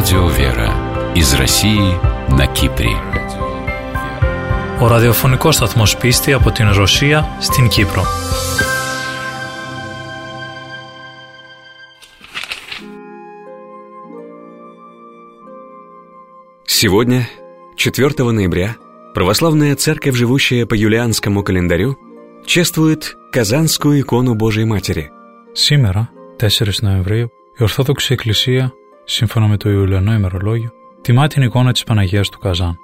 Радио Вера из России на Κύπρη. Ο ραδιοφωνικός σταθμός Πίστη από την Ρωσία στην Κύπρο. Сегодня, 4 ноября, православная церковь, живущая по юлианскому календарю, чествует Казанскую икону Божией Матери. Σήμερα, 4 Νοεμβρίου, η Ορθόδοξη Εκκλησία, σύμφωνα με το Ιουλιανό ημερολόγιο, τιμά την εικόνα της Παναγίας του Καζάν.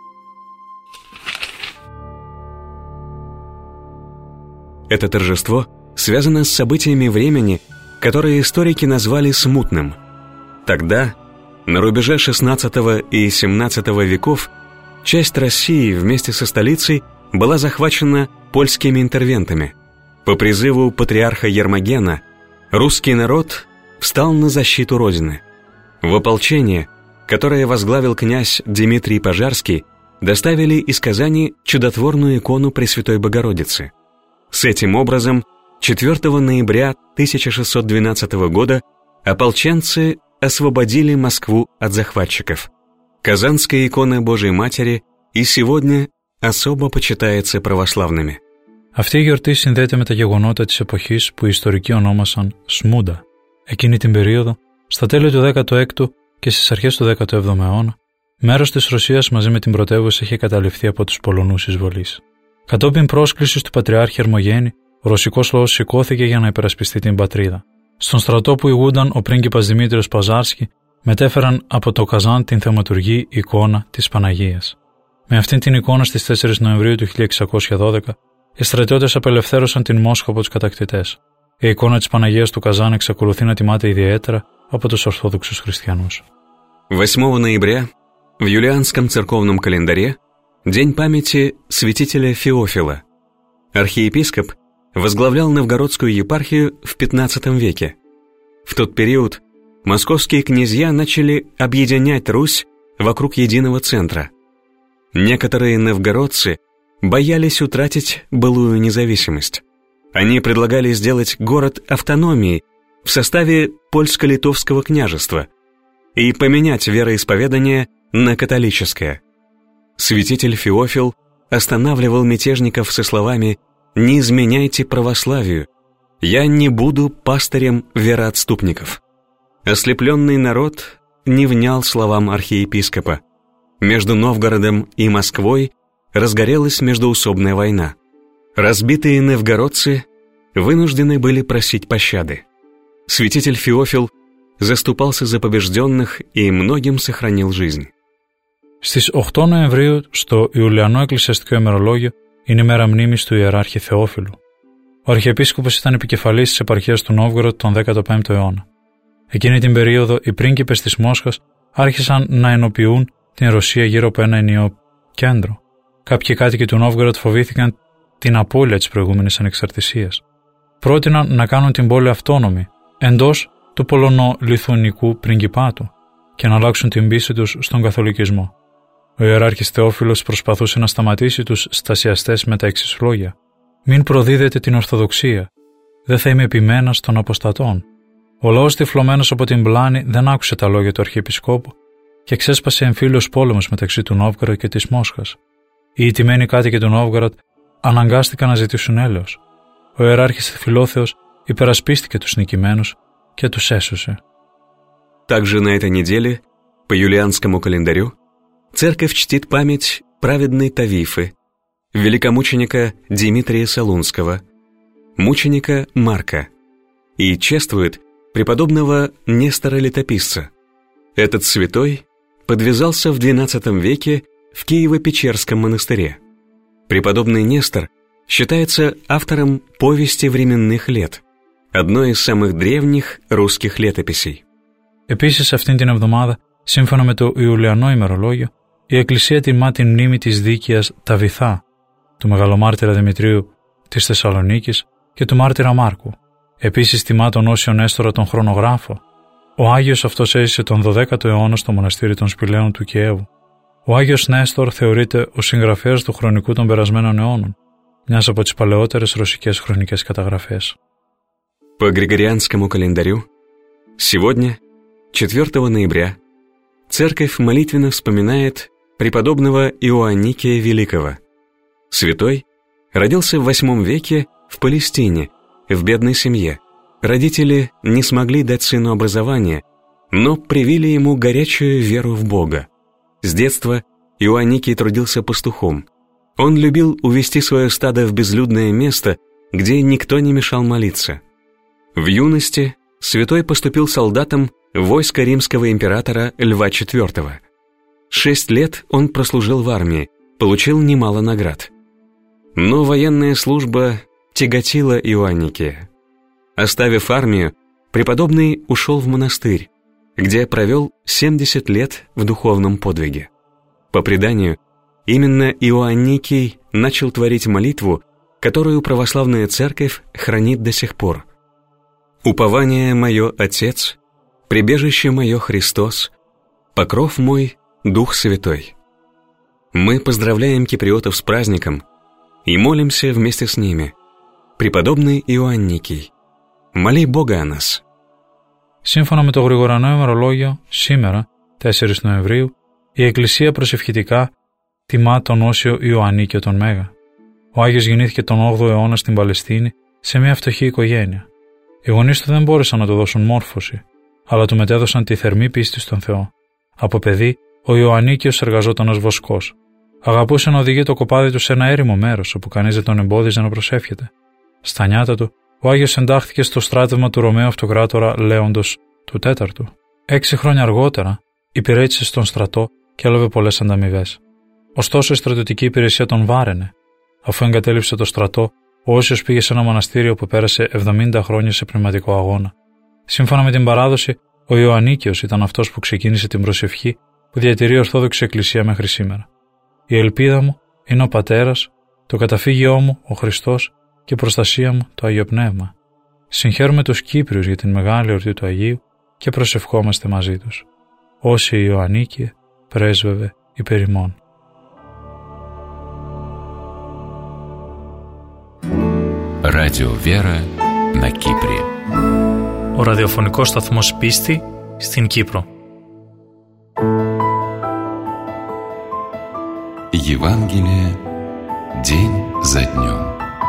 Это торжество связано с событиями времени, которые историки назвали смутным. Тогда, на рубеже XVI и XVII веков, часть России вместе со столицей была захвачена польскими интервентами. По призыву патриарха Ермогена русский народ встал на защиту Родины. В ополчение, которое возглавил князь Дмитрий Пожарский, доставили из Казани чудотворную икону Пресвятой Богородицы. С этим образом, 4 ноября 1612 года ополченцы освободили Москву от захватчиков. Казанская икона Божией Матери и сегодня особо почитается православными. Αυτή η γιορτή συνδέεται με τα γεγονότα της εποχής που οι ιστορικοί ονόμασαν Σμούντα. Εκείνη την περίοδο, στα τέλη του 16ου και στις αρχές του 17ου αιώνα, μέρος της Ρωσίας μαζί με την πρωτεύουσα είχε καταληφθεί από τους Πολωνούς εισβολείς. Κατόπιν πρόσκλησης του Πατριάρχη Ερμογένη, ο ρωσικός λαός σηκώθηκε για να υπερασπιστεί την πατρίδα. Στον στρατό που ηγούνταν ο πρίγκιπας Δημήτριος Παζάρσκι, μετέφεραν από το Καζάν την θεματουργή εικόνα της Παναγίας. Με αυτήν την εικόνα στις 4 Νοεμβρίου του 1612, οι στρατιώτες απελευθέρωσαν την Μόσχα από τους κατακτητές. Η εικόνα της Παναγίας του Καζάν εξακολουθεί να τιμάται ιδιαίτερα από τους Ορθόδοξους χριστιανούς. 8 ноября в юлианском церковном календаре день памяти святителя Феофила. Архиепископ возглавлял Новгородскую епархию в XV веке. В тот период московские князья начали объединять Русь вокруг единого центра. Некоторые новгородцы боялись утратить былую независимость. Они предлагали сделать город автономией в составе польско-литовского княжества и поменять вероисповедание на католическое. Святитель Феофил останавливал мятежников со словами «Не изменяйте православию, я не буду пастырем вероотступников». Ослепленный народ не внял словам архиепископа. Между Новгородом и Москвой разгорелась междоусобная война. Разбитые новгородцы вынуждены были просить пощады. Святитель Феофил заступался за побежденных и многим сохранил жизнь. Στις 8 Νοεμβρίου, στο Ιουλιανό Εκκλησιαστικό ημερολόγιο, είναι η μέρα μνήμης του ιεράρχη Θεόφιλου. Ο Αρχιεπίσκοπος ήταν επικεφαλής της επαρχίας του Νόβγοροντ τον 15ο αιώνα. Εκείνη την περίοδο, οι πρίγκιπες της Μόσχας άρχισαν να ενοποιούν την Ρωσία γύρω από ένα ενιαίο κέντρο. Κάποιοι κάτοικοι του Νόβγοροντ φοβήθηκαν την απώλεια της προηγούμενης ανεξαρτησίας. Πρότειναν να κάνουν την πόλη αυτόνομη εντός του Πολωνο-Λιθουανικού πριγκιπάτου και να αλλάξουν την πίστη τους στον καθολικισμό. Ο ιεράρχης Θεόφιλος προσπαθούσε να σταματήσει τους στασιαστές με τα εξής λόγια: «Μην προδίδετε την Ορθοδοξία, δεν θα είμαι επιμένας των αποστατών». Ο λαός, τυφλωμένος από την πλάνη, δεν άκουσε τα λόγια του Αρχιεπισκόπου και ξέσπασε εμφύλιος πόλεμος μεταξύ του Νόβγοροντ και της Μόσχας. Οι ηττημένοι κάτοικοι του Νόβγοροντ αναγκάστηκαν να ζητήσουν έλεος. Ο ιεράρχης Φιλόθεος υπερασπίστηκε τους νικημένους και τους έσωσε. Также на этой неделе, по юлианскому календарю, церковь чтит память праведной Тавифы, великомученика Дмитрия Солунского, мученика Марка и чествует преподобного Нестора Летописца. Этот святой подвязался в XII веке в Киево-Печерском монастыре. Преподобный Нестор считается автором повести временных лет, одной из самых древних русских летописей. Επίσης, αυτήν την εβδομάδα, σύμφωνα με το Ιουλιανό ημερολόγιο, η Εκκλησία τιμά την μνήμη της δίκαιας Ταβιθά, του μεγαλομάρτυρα Δημητρίου της Θεσσαλονίκης και του μάρτυρα Μάρκου. Επίσης, τιμά τον Όσιο Νέστορα τον χρονογράφο. Ο Άγιος αυτός έζησε τον 12ο αιώνα στο μοναστήρι των Σπηλαίων του Κιέβου. Ο Άγιος Νέστορ θεωρείται ο συγγραφέας του χρονικού των περασμένων αιώνων, μιας από τις παλαιότερες ρωσικές χρονικές καταγραφές. По григорианскому календарю сегодня, 4 ноября, церковь молитвенно вспоминает преподобного Иоанникия Великого. Святой родился в VIII веке в Палестине, в бедной семье. Родители не смогли дать сыну образование, но привили ему горячую веру в Бога. С детства Иоанникий трудился пастухом. Он любил увести свое стадо в безлюдное место, где никто не мешал молиться. В юности святой поступил солдатом в войско римского императора Льва IV. 6 лет он прослужил в армии, получил немало наград. Но военная служба тяготила Иоанникия. Оставив армию, преподобный ушел в монастырь, где провел 70 лет в духовном подвиге. По преданию, именно Иоанникий начал творить молитву, которую православная церковь хранит до сих пор. «Упование мое, Отец, прибежище мое, Христос, покров мой, Дух Святой». Мы поздравляем киприотов с праздником и молимся вместе с ними. Преподобный Иоанникий, моли Бога о нас. Σύμφωνα με το Γρηγορανό ημερολόγιο, σήμερα, 4 Νοεμβρίου, η Εκκλησία προσευχητικά τιμά τον Όσιο Ιωαννίκιο τον Μέγα. Ο Άγιος γεννήθηκε τον 8ο αιώνα στην Παλαιστίνη σε μια φτωχή οικογένεια. Οι γονείς του δεν μπόρεσαν να του δώσουν μόρφωση, αλλά του μετέδωσαν τη θερμή πίστη στον Θεό. Από παιδί, ο Ιωαννίκιος εργαζόταν ως βοσκός. Αγαπούσε να οδηγεί το κοπάδι του σε ένα έρημο μέρος, όπου κανείς δεν τον εμπόδιζε να προσεύχεται. Στα νιάτα του, ο Άγιος εντάχθηκε στο στράτευμα του Ρωμαίου Αυτοκράτορα Λέοντος του IV. 6 χρόνια αργότερα, υπηρέτησε στον στρατό και έλαβε πολλές ανταμοιβές. Ωστόσο, η στρατιωτική υπηρεσία τον βάραινε. Αφού εγκατέλειψε το στρατό, ο Όσιος πήγε σε ένα μοναστήριο που πέρασε 70 χρόνια σε πνευματικό αγώνα. Σύμφωνα με την παράδοση, ο Ιωαννίκιος ήταν αυτός που ξεκίνησε την προσευχή που διατηρεί η Ορθόδοξη Εκκλησία μέχρι σήμερα. Η ελπίδα μου είναι ο Πατέρας, το καταφύγιό μου ο Χριστός και η προστασία μου το Άγιο Πνεύμα. Συγχαίρουμε τους Κύπριους για την μεγάλη εορτή του Αγίου και προσευχόμαστε μαζί τους. Όσοι Ιωαννίκιε, πρέσβευε υπέρ ημών. Радио Вера на Κύπρη. Ο ραδιοφωνικός σταθμός Πίστη στην Κύπρο. Евангелие день за днем.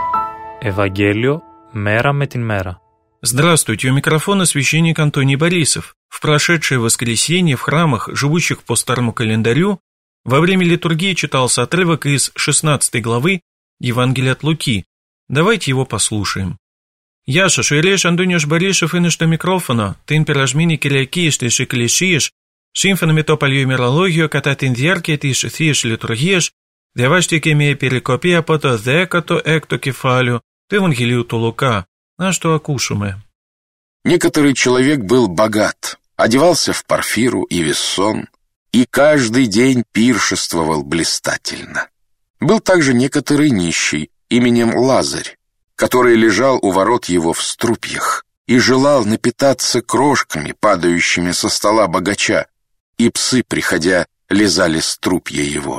Ευαγγέλιο μέρα με την μέρα. Здравствуйте, у микрофона священник Антоний Борисов. В прошедшее воскресенье в храмах, живущих по старому календарю, во время литургии читался отрывок из 16 главы Евангелия от Луки. Давайте его послушаем. Яша, шуиреш Антониош Борисов είναι στο μικρόφωνο, την περασμένη Κυριακή στις εκκλησίες, σύμφωνα με το παλιό ημερολόγιο, κατά την διάρκεια της Θείας Λειτουργίας, διαβάστηκε μια περικοπή από το 16ο κεφάλαιο του Ευαγγελίου του Λουκά. Ας το ακούσουμε. Некоторый человек был богат, одевался в парфиру и вессон, и каждый день пиршествовал блистательно. Был также некоторый нищий, именем Лазарь, который лежал у ворот его в струпьях и желал напитаться крошками, падающими со стола богача, и псы, приходя, лизали струпья его.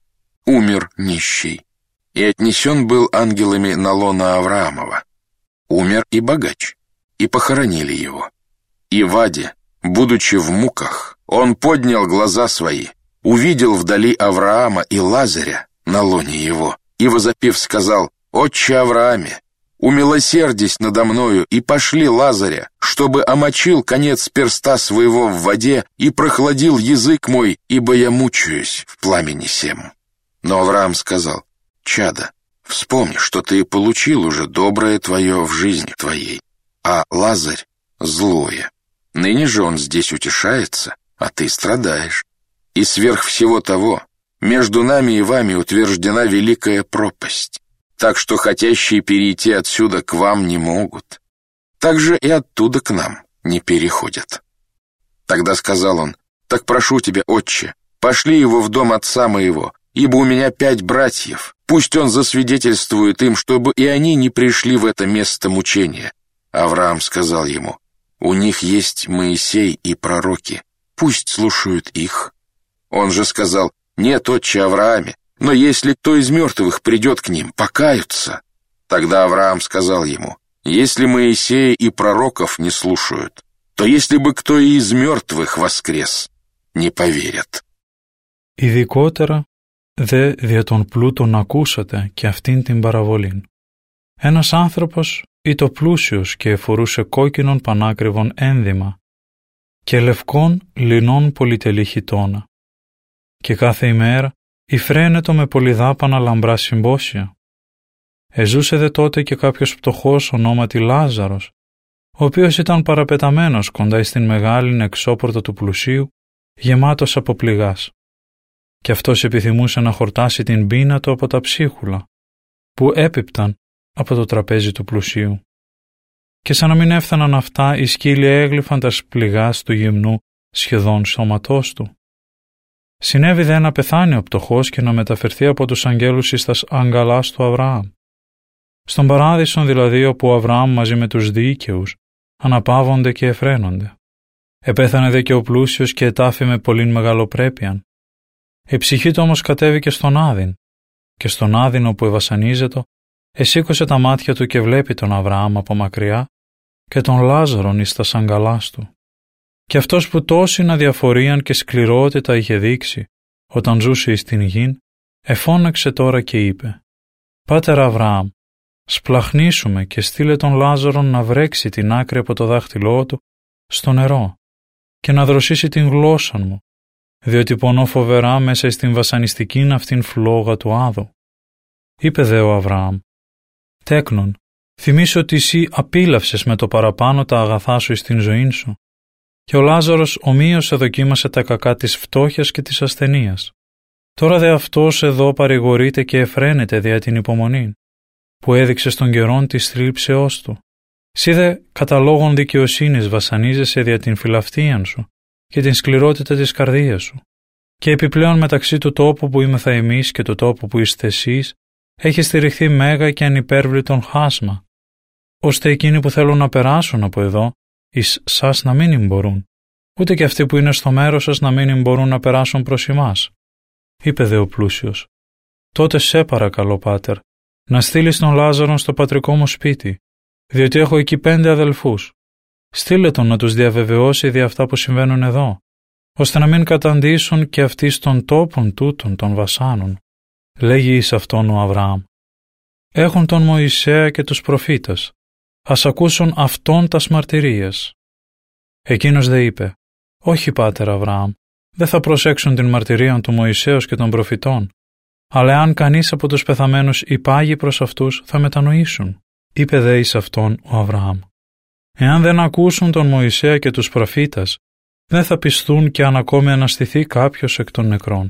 Умер нищий, и отнесен был ангелами на лоно Авраамова. Умер и богач, и похоронили его. И в аде, будучи в муках, он поднял глаза свои, увидел вдали Авраама и Лазаря на лоне его, и, возопив, сказал: «Отче Аврааме, умилосердись надо мною и пошли Лазаря, чтобы омочил конец перста своего в воде и прохладил язык мой, ибо я мучаюсь в пламени сем». Но Авраам сказал: «Чадо, вспомни, что ты получил уже доброе твое в жизни твоей, а Лазарь — злое. Ныне же он здесь утешается, а ты страдаешь. И сверх всего того, между нами и вами утверждена великая пропасть, так что хотящие перейти отсюда к вам не могут, так же и оттуда к нам не переходят». Тогда сказал он: «Так прошу тебя, отче, пошли его в дом отца моего, ибо у меня 5 братьев, пусть он засвидетельствует им, чтобы и они не пришли в это место мучения». Авраам сказал ему: «У них есть Моисей и пророки, пусть слушают их». Он же сказал: «Нет, отче Аврааме, но если кто из мертвых придет к ним, покаются». Тогда Авраам сказал ему: «Если Моисея и пророков не слушают, то если бы кто и из мертвых воскрес, не поверят. Ειδικότερα δε δια των πλούτων ακούσατε και αυτήν την παραβολήν. Ένας άνθρωπος ήτο πλούσιος και φορούσε κόκκινον πανάκριβον ένδυμα και λευκόν λινόν πολυτελή χιτώνα και κάθε ημέρα υφραίνετο με πολυδάπανα λαμπρά συμπόσια. Εζούσε δε τότε και κάποιος πτωχός ονόματι Λάζαρος, ο οποίος ήταν παραπεταμένος κοντά στην μεγάλην εξώπορτα του πλουσίου, γεμάτος από πληγάς. Και αυτός επιθυμούσε να χορτάσει την πείνα του από τα ψίχουλα, που έπιπταν από το τραπέζι του πλουσίου. Και σαν να μην έφταναν αυτά, οι σκύλοι έγλυφαν τα πληγάς του γυμνού σχεδόν σώματός του. Συνέβη δε να πεθάνει ο πτωχός και να μεταφερθεί από τους αγγέλους εις τας αγκαλάς του Αβραάμ. Στον παράδεισον δηλαδή, όπου ο Αβραάμ μαζί με τους δίκαιους αναπαύονται και εφραίνονται. Επέθανε δε και ο πλούσιος και ετάφη με πολλήν μεγαλοπρέπειαν. Η ψυχή του όμως κατέβηκε στον Άδην, και στον Άδην όπου ευασανίζετο, εσήκωσε τα μάτια του και βλέπει τον Αβραάμ από μακριά και τον Λάζαρον εις τας αγκαλάς του. Και αυτός που τόσην αδιαφορίαν και σκληρότητα είχε δείξει όταν ζούσε εις την γην, εφώναξε τώρα και είπε: «Πάτερ Αβραάμ, σπλαχνίσουμε και στείλε τον Λάζαρον να βρέξει την άκρη από το δάχτυλό του στο νερό και να δροσίσει την γλώσσα μου, διότι πονώ φοβερά μέσα στην βασανιστικήν αυτήν φλόγα του Άδου». Είπε δε ο Αβραάμ: «Τέκνον, θυμίσου ότι εσύ απίλαυσες με το παραπάνω τα αγαθά σου στην ζωή σου, και ο Λάζαρος ομοίως εδοκίμασε τα κακά της φτώχειας και της ασθενείας. Τώρα δε αυτός εδώ παρηγορείται και εφραίνεται δια την υπομονή, που έδειξε στον καιρόν της θλίψεώς του. Σύ δε κατά λόγων δικαιοσύνης βασανίζεσαι δια την φιλαυτίαν σου και την σκληρότητα της καρδίας σου. Και επιπλέον μεταξύ του τόπου που είμεθα εμείς και του τόπου που είστε εσείς, έχει στηριχθεί μέγα και ανυπέρβλητον χάσμα, ώστε εκείνοι που θέλουν να περάσουν από εδώ, εις σας να μην μπορούν, ούτε και αυτοί που είναι στο μέρος σας να μην μπορούν να περάσουν προς εμάς». Είπε δε ο πλούσιος: «Τότε σε παρακαλώ, πάτερ, να στείλεις τον Λάζαρον στο πατρικό μου σπίτι, διότι έχω εκεί 5 αδελφούς. Στείλε τον να τους διαβεβαιώσει δια αυτά που συμβαίνουν εδώ, ώστε να μην καταντήσουν και αυτοί στον τόπον τούτων των βασάνων». Λέγει εις αυτόν ο Αβραάμ: «Έχουν τον Μωυσέα και τους προφήτας, ας ακούσουν αυτόν τας μαρτυρίες». Εκείνος δε είπε: «Όχι, πάτερ Αβραάμ, δεν θα προσέξουν την μαρτυρία του Μωυσέως και των προφητών, αλλά αν κανείς από τους πεθαμένους υπάγει προς αυτούς, θα μετανοήσουν». Είπε δε εις αυτόν ο Αβραάμ: «Εάν δεν ακούσουν τον Μωυσέα και τους προφήτας, δεν θα πιστούν και αν ακόμη αναστηθεί κάποιος εκ των νεκρών».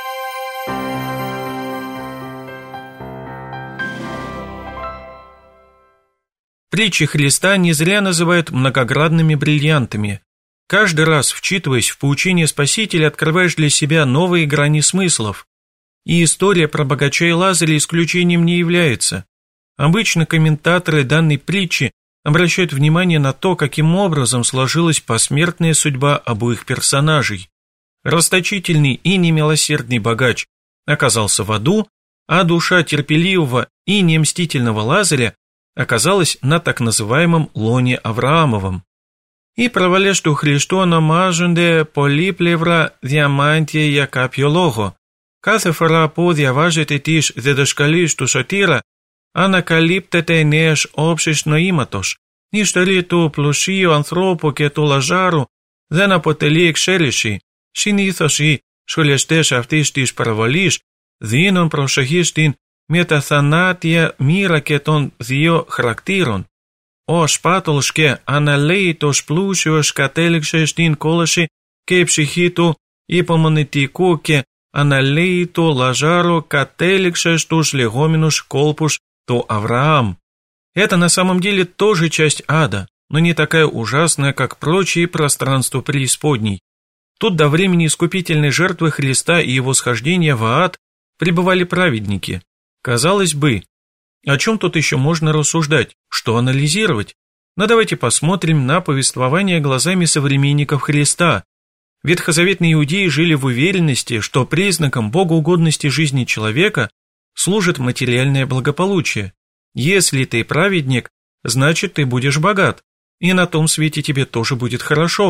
Притчи Христа не зря называют многогранными бриллиантами. Каждый раз, вчитываясь в поучение Спасителя, открываешь для себя новые грани смыслов. И история про богача и Лазаря исключением не является. Обычно комментаторы данной притчи обращают внимание на то, каким образом сложилась посмертная судьба обоих персонажей. Расточительный и немилосердный богач оказался в аду, а душа терпеливого и немстительного Лазаря оказалась на так называемом лоне Авраамовом. И провалежду Χριστού ονομάζονται πολύπλευρα διαμάντια για κάποιο λόγο. Κάθε φορά που διαβάζετε τις διδασκαλίες του Σωτήρα, ανακαλύπτεται νέες όψεις νοήματος. Η ιστορία του πλουσίου ανθρώπου και του Λαζάρου δεν αποτελεί εξαίρεση. Συνήθως οι σχολιαστές αυτής της παραβολής δίνουν προσοχή στην μεταθανάτια μοίρα και των δύο χαρακτήρων. Ο σπάτολος και αναλαίητος πλούσιος κατέληξε στην κόλαση και η ψυχή του υπομονητικού και αναλαίητου Λαζάρου κατέληξε στους λεγόμενους κόλπους του Авраам. Это на самом деле тоже часть ада, но не такая ужасная, как прочие пространства преисподней. Тут до времени искупительной жертвы Христа и его схождения в ад пребывали праведники. Казалось бы, о чем тут еще можно рассуждать, что анализировать? Но давайте посмотрим на повествование глазами современников Христа. Ветхозаветные иудеи жили в уверенности, что признаком богоугодности жизни человека служит материальное благополучие. Если ты праведник, значит ты будешь богат, и на том свете тебе тоже будет хорошо.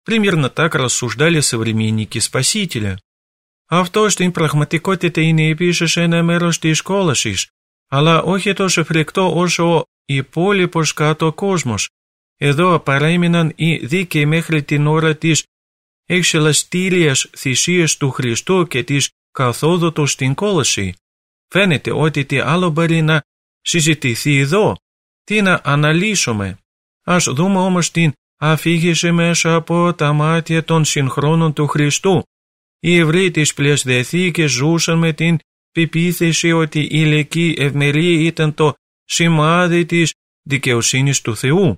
Примерно так рассуждали современники Спасителя. Αυτό στην πραγματικότητα είναι επίσης ένα μέρος της κόλασης, αλλά όχι τόσο φρικτό όσο ο υπόλοιπος κάτω κόσμος. Εδώ παρέμειναν οι δίκαιοι μέχρι την ώρα της εξελαστήριας θυσίας του Χριστού και της καθόδου του στην κόλαση. Φαίνεται ότι τι άλλο μπορεί να συζητηθεί εδώ, τι να αναλύσουμε. Ας δούμε όμως την αφήγηση μέσα από τα μάτια των συγχρόνων του Χριστού. Οι Εβραίοι της Παλαιάς Διαθήκης ζούσαν με την πεποίθηση ότι η ηλική ευμερία ήταν το σημάδι της δικαιοσύνης του Θεού.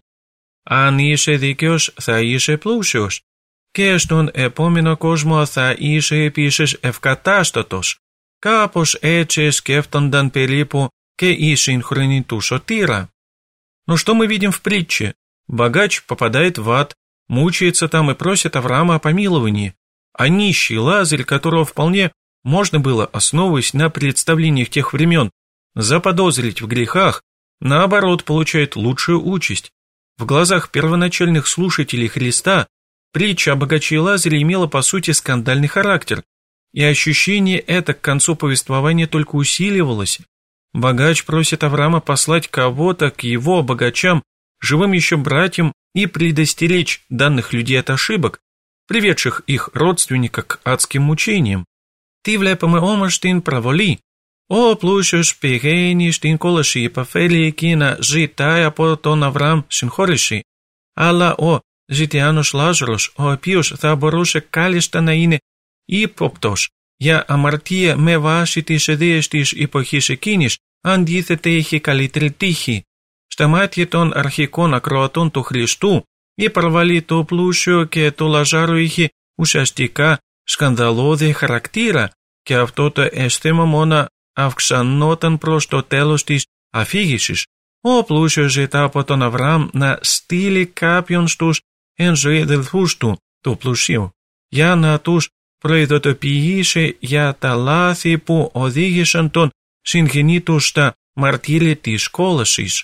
Αν είσαι δίκαιος θα είσαι πλούσιος και στον επόμενο κόσμο θα είσαι επίσης ευκατάστατος. Κάπως έτσι σκέφτονταν περίπου και οι σύγχρονοι του Σωτήρα. Но что мы видим в притче? Богач попадает в ад, мучается там и просит Авраама о помиловании, а нищий Лазарь, которого вполне можно было, основываясь на представлениях тех времен, заподозрить в грехах, наоборот, получает лучшую участь. В глазах первоначальных слушателей Христа притча о богаче и Лазаре имела по сути скандальный характер, и ощущение это к концу повествования только усиливалось. Богач просит Авраама послать кого-то к его богачам, живым еще братьям, и предостеречь данных людей от ошибок, приведших их родственника к адским мучениям. «Ты влепαμε омаштин проволи, о плούσιος πηγαίνει στην κόλαση υπαφέρει εκείνα ζητάει από τον Αβραάμ συγχώρεση, αλλά ο ζητιάνος Λάζαρος, ο οποίος θα μπορούσε κάλλιστα να είναι ύποπτος για αμαρτία με βάση τις ιδέες της εποχής εκείνης, αντίθετα είχε καλύτερη τύχη. Στα μάτια των αρχικών ακροατών του Χριστού, η προβολή του πλούσιου και του Λαζάρου είχε ουσιαστικά σκανδαλώδη χαρακτήρα και αυτό το αίσθημα μόνο αυξανόταν προς το τέλος της αφήγησης. Ο πλούσιος ζητά από τον Αβραάμ να στείλει κάποιον στους εν ζωή αδελφούς του πλουσίου, για να τους προειδοποιήσει για τα λάθη που οδήγησαν τον συγγενή του στα мартирия της κόλασης.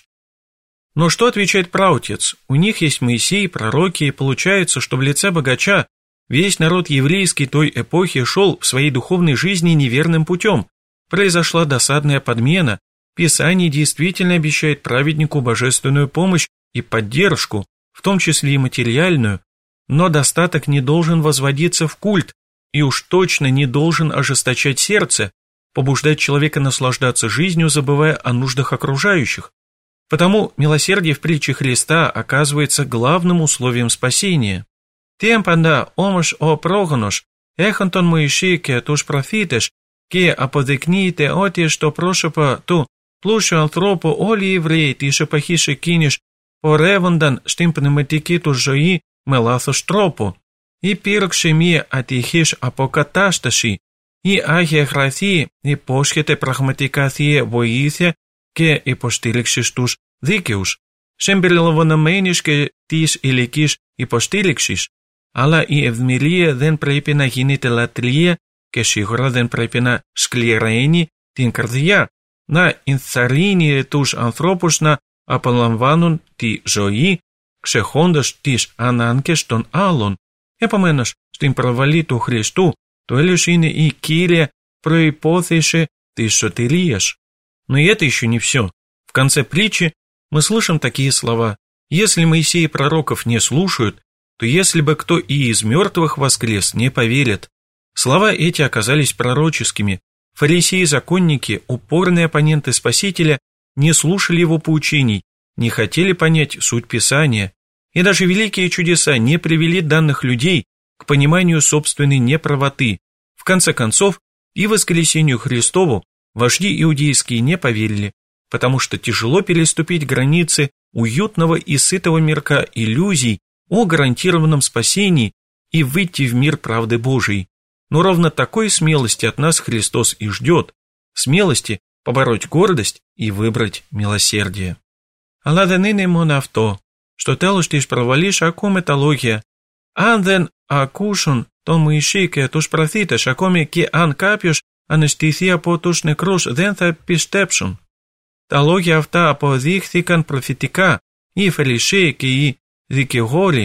Но что отвечает праотец? У них есть Моисей, пророки, и получается, что в лице богача весь народ еврейский той эпохи шел в своей духовной жизни неверным путем. Произошла досадная подмена. Писание действительно обещает праведнику божественную помощь и поддержку, в том числе и материальную, но достаток не должен возводиться в культ и уж точно не должен ожесточать сердце, побуждать человека наслаждаться жизнью, забывая о нуждах окружающих. Потому милосердие в притче Христа оказывается главным условием спасения. Тем πάντα όμως ο πρόγονος, έχον τον Μωυσή και τους προφήτες, και αποδεικνύεται ότι στο πρόσωπο του πλούσιου ανθρώπου όλοι οι Εβραίοι της εποχής εκείνης πορεύονταν στην πνευματική του ζωή με λάθος τρόπο. Υπήρξε μία ατυχής αποκατάσταση. Η Άγια Γραφή υπόσχεται πραγματικά θεία βοήθεια και υποστήριξη στους δίκαιους, συμπεριλαμβανομένης και της ηλικής υποστήριξης, αλλά η ευημερία δεν πρέπει να γίνεται λατρεία και σίγουρα δεν πρέπει να σκληραίνει την καρδιά, να ενθαρρύνει τους ανθρώπους να απολαμβάνουν τη ζωή, ξεχώντας τις ανάγκες των άλλων. Επομένως, στην προβολή του Χριστού, το έλεος είναι η κύρια προϋπόθεση της сотирίας. Но и это еще не все. В конце притчи мы слышим такие слова: «Если Моисей и пророков не слушают, то если бы кто и из мертвых воскрес, не поверят». Слова эти оказались пророческими. Фарисеи и законники, упорные оппоненты Спасителя, не слушали его поучений, не хотели понять суть Писания, и даже великие чудеса не привели данных людей к пониманию собственной неправоты. В конце концов, и воскресению Христову вожди иудейские не поверили, потому что тяжело переступить границы уютного и сытого мирка иллюзий о гарантированном спасении и выйти в мир правды Божией. Но ровно такой смелости от нас Христос и ждет, смелости побороть гордость и выбрать μилосердие. Αλλά δεν είναι μόνο αυτό. Στο τέλος της προβολής ακούμε τα λόγια: «Αν δεν ακούσουν τον Μωυσή και τους προφήτες, ακόμη και αν κάποιος αναστηθεί από τους νεκρούς, δεν θα πιστέψουν». Τα λόγια αυτά αποδείχθηκαν προφητικά. Οι Φαρισαίοι και οι δικηγόροι,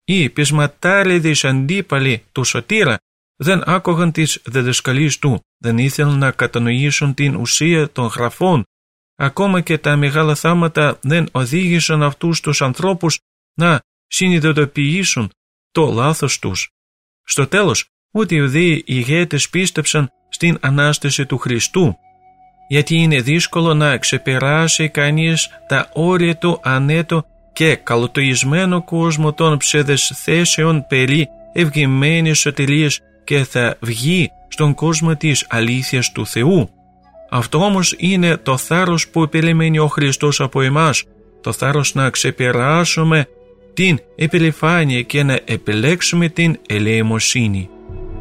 οι πεισματάριδες αντίπαλοι του Σωτήρα δεν άκουγαν τις διδασκαλίες του, δεν ήθελαν να κατανοήσουν την ουσία των γραφών. Ακόμα και τα μεγάλα θάματα δεν οδήγησαν αυτούς τους ανθρώπους να συνειδητοποιήσουν το λάθος τους. Στο τέλος, ούτε οι Ιουδαίοι ηγέτες πίστεψαν στην Ανάσταση του Χριστού, γιατί είναι δύσκολο να ξεπεράσει κανείς τα όρια του ανέτου και καλοτοισμένο κόσμο των ψευδεσθέσεων περί ευγεμένης σωτηρίας και θα βγει στον κόσμο της αλήθειας του Θεού. Αυτό όμως είναι το θάρρος που περιμένει ο Χριστός από εμάς, το θάρρος να ξεπεράσουμε την επιληφάνεια και να επιλέξουμε την ελεημοσύνη.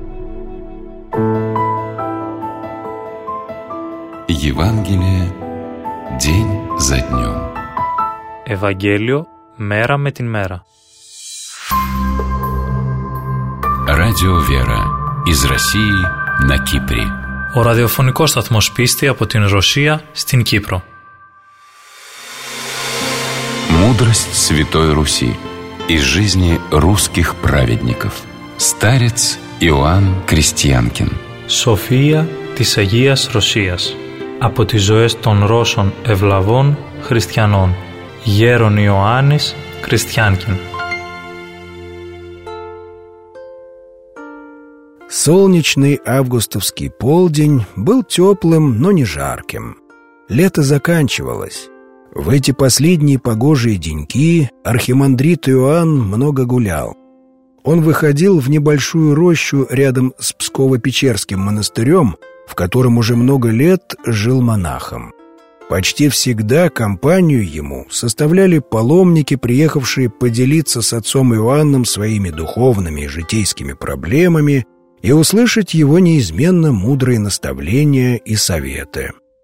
Евангелие день за днем. Ευαγγέλιο μέρα με την μέρα. Радио Вера из России на Кипре. Ο ραδιοφωνικός σταθμός Πίστη από την Ρωσία στην Κύπρο. Мудрость Святой Руси из жизни русских праведников. Старец Иоанн Крестьянкин. Σοφία της Αγίας Ρωσίας. Από τις ζωές των Ρώσων ευλαβών χριστιανών. Γέρον Ιωάννης Крестьянкин. Солнечный августовский полдень был теплым, но не жарким. Лето заканчивалось. В эти последние погожие деньки архимандрит Иоанн много гулял. Он выходил в небольшую рощу рядом с Псково-Печерским монастырем, в котором уже много лет жил монахом. Почти всегда компанию ему составляли паломники, приехавшие поделиться с отцом Иоанном своими духовными и житейскими проблемами и услышать его неизменно мудрые наставления и советы.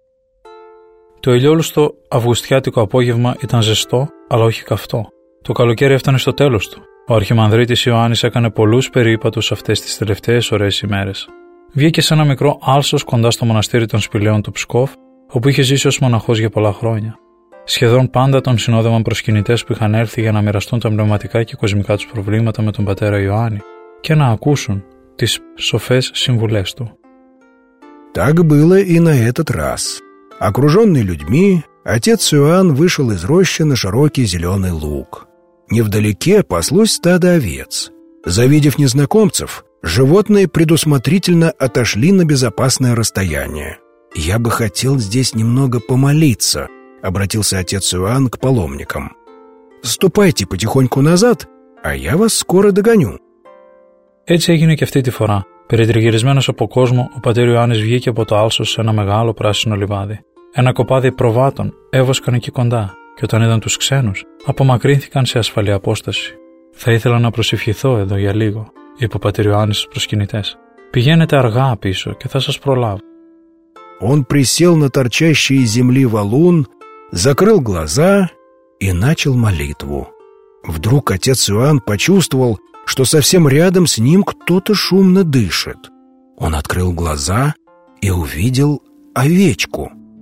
Το ηλιόλουστο αυγουστιάτικο απόγευμα ήταν ζεστό, αλλά όχι καυτό. Το καλοκαίρι έφτανε στο τέλος του. Ο αρχιμανδρίτης Ιωάννης έκανε πολλούς περίπατους αυτές τις τελευταίες ωραίες ημέρες. Βγήκε σε ένα μικρό άλσος κοντά στο μοναστήρι των Σπηλαίων του Ψκόβ, όπου είχε ζήσει ως μοναχός για πολλά χρόνια. Σχεδόν πάντα τον συνόδευαν προσκυνητές που είχαν έρθει για να μοιραστούν τα πνευματικά και κοσμικά τους προβλήματα με τον πατέρα Ιωάννη και να ακούσουν τις σοφές συμβουλές του. Так было и на этот раз. Окруженный людьми, отец Иоанн вышел из рощи на широкий зеленый луг. Невдалеке паслось стадо овец. Завидев незнакомцев, животные предусмотрительно отошли на безопасное расстояние. «Я бы хотел здесь немного помолиться», — обратился отец Иоанн к паломникам. «Ступайте потихоньку назад, а я вас скоро догоню». Έτσι έγινε και αυτή τη φορά. Περιτριγυρισμένος από κόσμο, ο πατέρ Ιωάννης βγήκε από το άλσος σε ένα μεγάλο πράσινο λιβάδι. Ένα κοπάδι προβάτων έβοσκαν εκεί κοντά και όταν είδαν τους ξένους, απομακρύνθηκαν σε ασφαλή απόσταση. «Θα ήθελα να προσευχηθώ εδώ για λίγο», είπε ο πατέρ Ιωάννης στους προσκυνητές. «Πηγαίνετε αργά πίσω και θα σας προλάβω». Он присел на торчащий из земли валун, закрыл глаза и начал молитву. Вдруг отец Иоанн почувствовал, что совсем рядом с ним кто-то шумно дышит. Он открыл глаза и увидел овечку.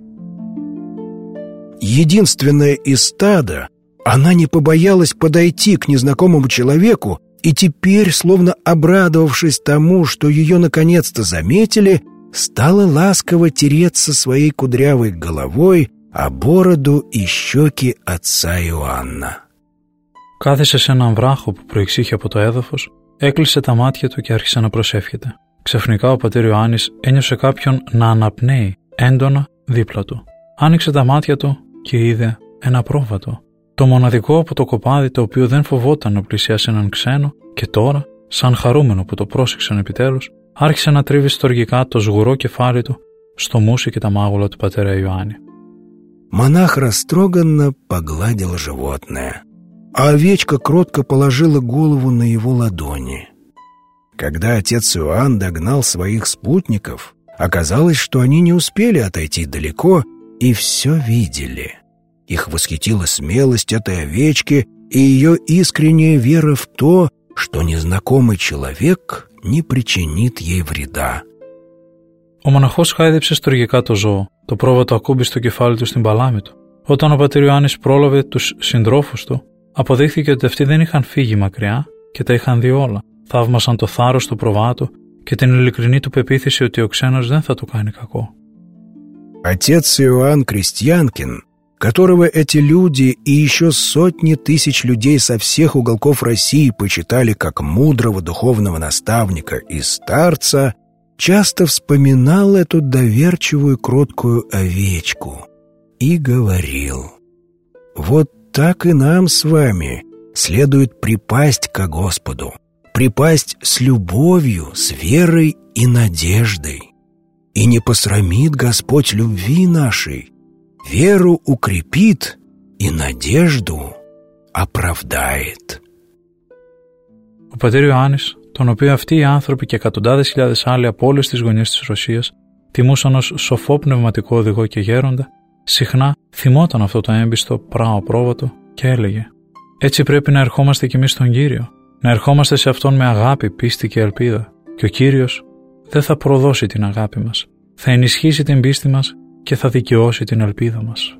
Единственная из стада, она не побоялась подойти к незнакомому человеку и теперь, словно обрадовавшись тому, что ее наконец-то заметили, стала ласково тереться своей кудрявой головой о бороду и щеки отца Иоанна. Κάθισε σε έναν βράχο που προεξήχε από το έδαφος, έκλεισε τα μάτια του και άρχισε να προσεύχεται. Ξαφνικά ο πατέρ Ιωάννης ένιωσε κάποιον να αναπνέει έντονα δίπλα του. Άνοιξε τα μάτια του και είδε ένα πρόβατο. Το μοναδικό από το κοπάδι, το οποίο δεν φοβόταν να πλησιάσει έναν ξένο, και τώρα, σαν χαρούμενο που το πρόσεξαν επιτέλους, άρχισε να τρίβει στοργικά το σγουρό κεφάλι του στο μουσι και τα μάγουλα του πατέρα Ιωάννη. Монах растроганно погладил животное, а овечка кротко положила голову на его ладони. Когда отец Иоанн догнал своих спутников, оказалось, что они не успели отойти далеко и все видели. Их восхитила смелость этой овечки и ее искренняя вера в то, что незнакомый человек не причинит ей вреда. Ο μοναχός χάιδεψε στοργικά το ζώο. Το πρόβατο ακούμπησε το κεφάλι του στην παλάμη του. Όταν ο πατέρ Ιωάννης πρόλαβε τους συντρόφους του, αποδείχθηκε ότι αυτοί δεν είχαν φύγει μακριά και τα είχαν δει όλα. Θαύμασαν το θάρρος του προβάτου και την ειλικρινή του πεποίθηση ότι ο ξένος δεν θα του κάνει κακό. Отец Иоанн Крестьянкин, которого эти люди и еще сотни тысяч людей со всех уголков России почитали как мудрого духовного наставника и старца, часто вспоминал эту доверчивую кроткую овечку и говорил: «Вот так и нам с вами следует припасть ко Господу, припасть с любовью, с верой и надеждой. И не посрамит Господь любви нашей, веру укрепит и надежду оправдает». Ο πατήρ Ιωάννης, τον οποίο αυτοί οι άνθρωποι και εκατοντάδες χιλιάδες άλλοι από όλες τις γωνιές της Ρωσίας τιμούσαν ως σοφό πνευματικό οδηγό και γέροντα, συχνά θυμόταν αυτό το έμπιστο πράο πρόβατο και έλεγε: «Έτσι πρέπει να ερχόμαστε κι εμείς στον Κύριο, να ερχόμαστε σε Αυτόν με αγάπη, πίστη και ελπίδα, και ο Κύριος δεν θα προδώσει την αγάπη μας, θα ενισχύσει την πίστη μας και θα δικαιώσει την ελπίδα μας».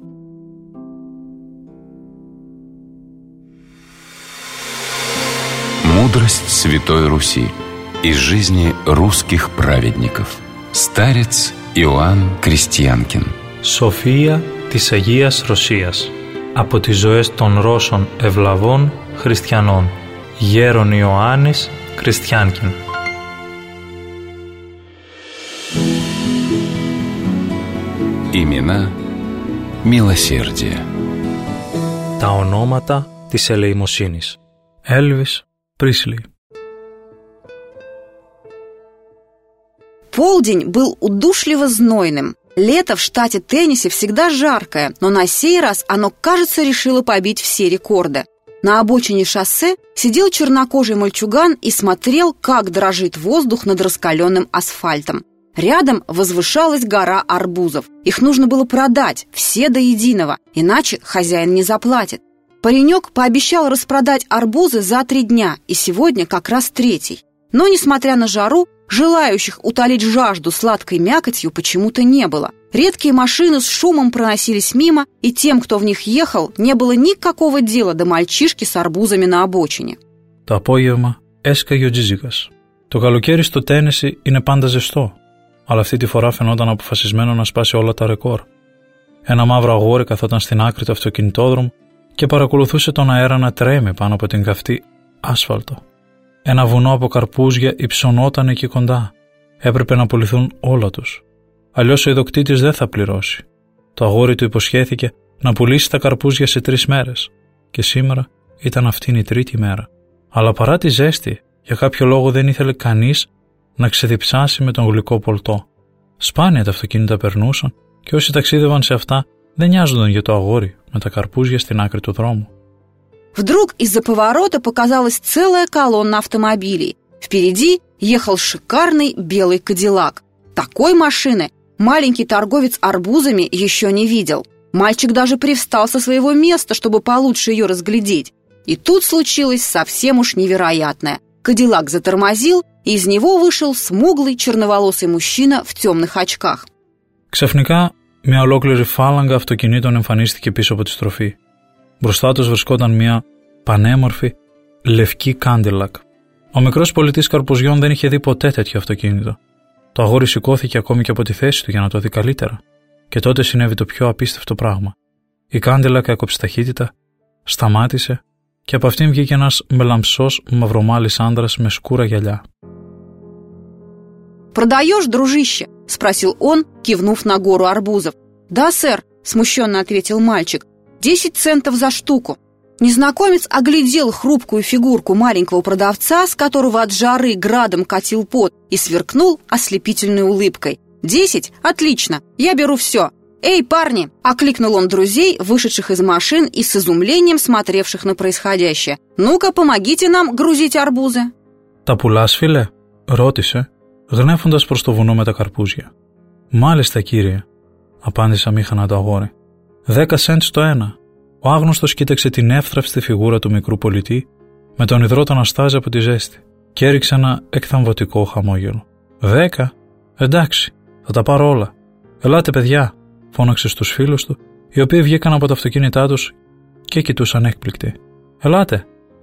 Мудрость Святой Руси из жизни русских праведников. Старец Иоанн Крестьянкин. Σοφία της Αγίας Ρωσίας. Από τις ζωές των Ρώσων ευλαβών χριστιανών. Γέρον Ιωάννης Κριστιάνκιν. Имена милосердия. Τα ονόματα της ελεημοσύνης. Έλβις Пресли. Полдень был удушливо знойным. Лето в штате Теннесси всегда жаркое, но на сей раз оно, кажется, решило побить все рекорды. На обочине шоссе сидел чернокожий мальчуган и смотрел, как дрожит воздух над раскаленным асфальтом. Рядом возвышалась гора арбузов. Их нужно было продать, все до единого, иначе хозяин не заплатит. Паренек пообещал распродать арбузы за 3 дня, и сегодня как раз 3-й. Но, несмотря на жару, желающих утолить жажду сладкой мякотью почему-то не было. Редкие машины с шумом проносились мимо, и тем, кто в них ехал, не было никакого дела до мальчишки с арбузами на обочине. Το απόγευμα έσκαγε ο Τζίζικας. Το καλοκαίρι στο Τέννεσι είναι πάντα ζεστό, αλλά αυτή τη φορά φαινόταν αποφασισμένο να σπάσει όλα τα ρεκόρ. Ένα μαύρο αγόρι καθόταν στην άκρη του αυτοκινητόδρομου και παρακολουθούσε τον αέρα να τρέμει πάνω από την καυτή άσφαλτο. Ένα βουνό από καρπούζια υψωνόταν εκεί κοντά. Έπρεπε να πουληθούν όλα τους. Αλλιώς ο ιδιοκτήτης δεν θα πληρώσει. Το αγόρι του υποσχέθηκε να πουλήσει τα καρπούζια σε 3 μέρες. Και σήμερα ήταν αυτήν η 3η μέρα. Αλλά παρά τη ζέστη, για κάποιο λόγο δεν ήθελε κανείς να ξεδιψάσει με τον γλυκό πολτό. Σπάνια τα αυτοκίνητα περνούσαν και όσοι ταξίδευαν σε αυτά δεν νοιάζονταν για το αγόρι με τα καρπούζια στην άκρη του δρόμου. Вдруг из-за поворота показалась целая колонна автомобилей. Впереди ехал шикарный белый кадиллак. Такой машины маленький торговец арбузами еще не видел. Мальчик даже привстал со своего места, чтобы получше ее разглядеть. И тут случилось совсем уж невероятное. Кадиллак затормозил, и из него вышел смуглый черноволосый мужчина в темных очках. Ξαφνικά, μια ολόκληρη φάλαγγα αυτοκινήτων εμφανίστηκε πίσω από τη στροφή. Μπροστά τους βρισκόταν μια πανέμορφη λευκή Κάντιλακ. Ο μικρός πολιτής καρπουζιών δεν είχε δει ποτέ τέτοιο αυτοκίνητο. Το αγόρι σηκώθηκε ακόμη και από τη θέση του για να το δει καλύτερα. Και τότε συνέβη το πιο απίστευτο πράγμα. Η Κάντιλακ έκοψε ταχύτητα, σταμάτησε και από αυτήν βγήκε ένας μελαμψός μαυρομάλης άντρας με σκούρα γυαλιά. «Продаешь, дружище?» – спросил он, кивнув на гору арбузов. «Да, сэр», – смущенно ответил мальчик. 10 центов за штуку». Незнакомец оглядел хрупкую фигурку маленького продавца, с которого от жары градом катил пот, и сверкнул ослепительной улыбкой. 10? Отлично, я беру все. «Эй, парни!» – окликнул он друзей, вышедших из машин и с изумлением смотревших на происходящее. «Ну-ка, помогите нам грузить арбузы». «Τα πουλάς, φίλε?» ρώτησε, γνέφοντας προς το βουνό με τα καρπούζια. «Μάλιστα, κύριε», απάντησε αμήχανα το αγόρι. 10 σέντς το ένα. Ο άγνωστος κοίταξε την εύθραυστη φιγούρα του μικρού πολιτή με τον υδρότα να στάζει από τη ζέστη και έριξε ένα εκθαμβωτικό χαμόγελο. 10? Εντάξει, θα τα πάρω όλα. Ελάτε, παιδιά, φώναξε στους φίλους του, οι οποίοι βγήκαν από τα αυτοκίνητά τους και κοιτούσαν έκπληκτοι. Ελάτε,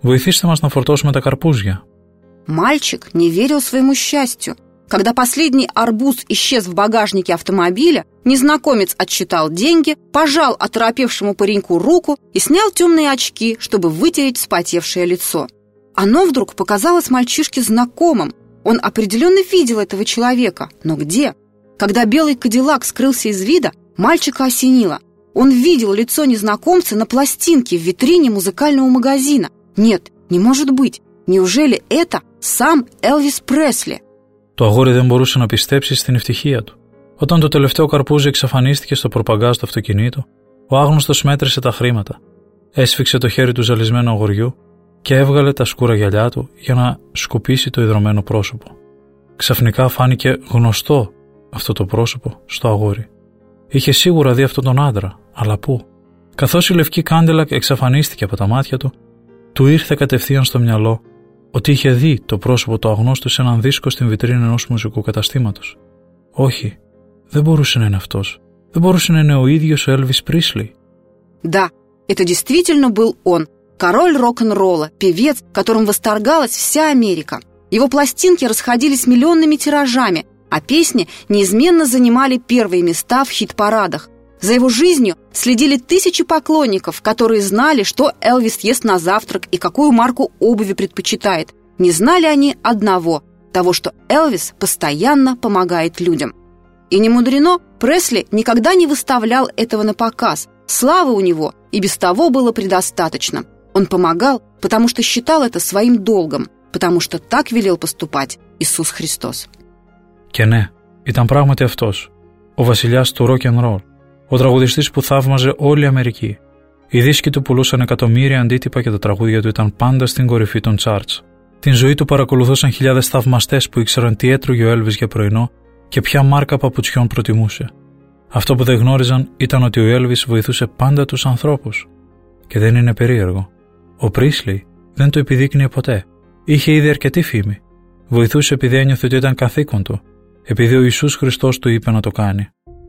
Βοηθήστε μας να φορτώσουμε τα καρπούζια. Мальчик не верил своему счастью. Когда последний арбуз исчез в багажнике автомобиля, незнакомец отсчитал деньги, пожал оторопевшему пареньку руку и снял темные очки, чтобы вытереть вспотевшее лицо. Оно вдруг показалось мальчишке знакомым. Он определенно видел этого человека. Но где? Когда белый кадиллак скрылся из вида, мальчика осенило. Он видел лицо незнакомца на пластинке в витрине музыкального магазина. Нет, не может быть. Неужели это сам Элвис Пресли? Το αγόρι δεν μπορούσε να πιστέψει στην ευτυχία του. Όταν το τελευταίο καρπούζι εξαφανίστηκε στο προπαγκάζ του αυτοκινήτου, ο άγνωστος μέτρησε τα χρήματα, έσφιξε το χέρι του ζαλισμένου αγοριού και έβγαλε τα σκούρα γυαλιά του για να σκουπίσει το ιδρωμένο πρόσωπο. Ξαφνικά φάνηκε γνωστό αυτό το πρόσωπο στο αγόρι. Είχε σίγουρα δει αυτόν τον άντρα, αλλά πού? Καθώς η λευκή κάντελακ εξαφανίστηκε από τα μάτια του, του ήρθε κατευθείαν στο μυαλό ότι είχε δει το πρόσωπο του αγνώστου σε έναν δίσκο στην βιτρίνα ενός μουσικού καταστήματος. Όχι, δεν μπορούσε να είναι αυτός. Δεν μπορούσε να είναι ο ίδιος ο Έλβις Πρίσλι. Да, это действительно был он, король рок-н-ролла, певец, которым восторгалась вся Америка. Его пластинки расходились миллионными тиражами, а песни неизменно занимали первые места в хит-парадах. За его жизнью следили тысячи поклонников, которые знали, что Элвис ест на завтрак и какую марку обуви предпочитает. Не знали они одного – того, что Элвис постоянно помогает людям. И не мудрено, Пресли никогда не выставлял этого на показ. Славы у него и без того было предостаточно. Он помогал, потому что считал это своим долгом, потому что так велел поступать Иисус Христос. Και ναι, ήταν πράγματι αυτός, ο βασιλιάς του rock and roll. Ο τραγουδιστής που θαύμαζε όλη η Αμερική. Οι δίσκοι του πουλούσαν εκατομμύρια αντίτυπα και τα τραγούδια του ήταν πάντα στην κορυφή των charts. Την ζωή του παρακολουθούσαν χιλιάδες θαυμαστές που ήξεραν τι έτρωγε ο Έλβις για πρωινό και ποια μάρκα παπουτσιών προτιμούσε. Αυτό που δεν γνώριζαν ήταν ότι ο Έλβις βοηθούσε πάντα τους ανθρώπους. Και δεν είναι περίεργο. Ο Πρίσλι δεν το επιδείκνυε ποτέ. Είχε ήδη αρκετή φήμη. Βοηθούσε επειδή ένιωθε ότι ήταν καθήκον του, επειδή ο Ιησούς Χριστός του είπε να το κάνει.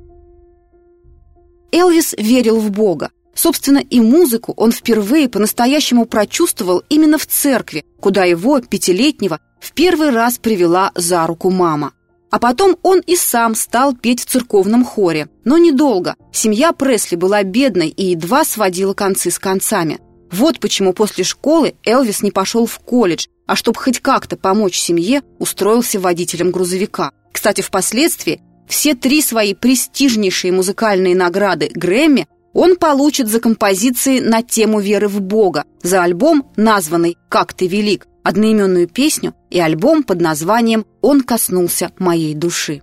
Элвис верил в Бога. Собственно, и музыку он впервые по-настоящему прочувствовал именно в церкви, куда его, 5-летнего, в первый раз привела за руку мама. А потом он и сам стал петь в церковном хоре. Но недолго. Семья Пресли была бедной и едва сводила концы с концами. Вот почему после школы Элвис не пошел в колледж, а чтобы хоть как-то помочь семье, устроился водителем грузовика. Кстати, впоследствии все 3 свои престижнейшие музыкальные награды Грэмми он получит за композиции на тему веры в Бога, за альбом, названный «Как ты велик», одноименную песню и альбом под названием «Он коснулся моей души».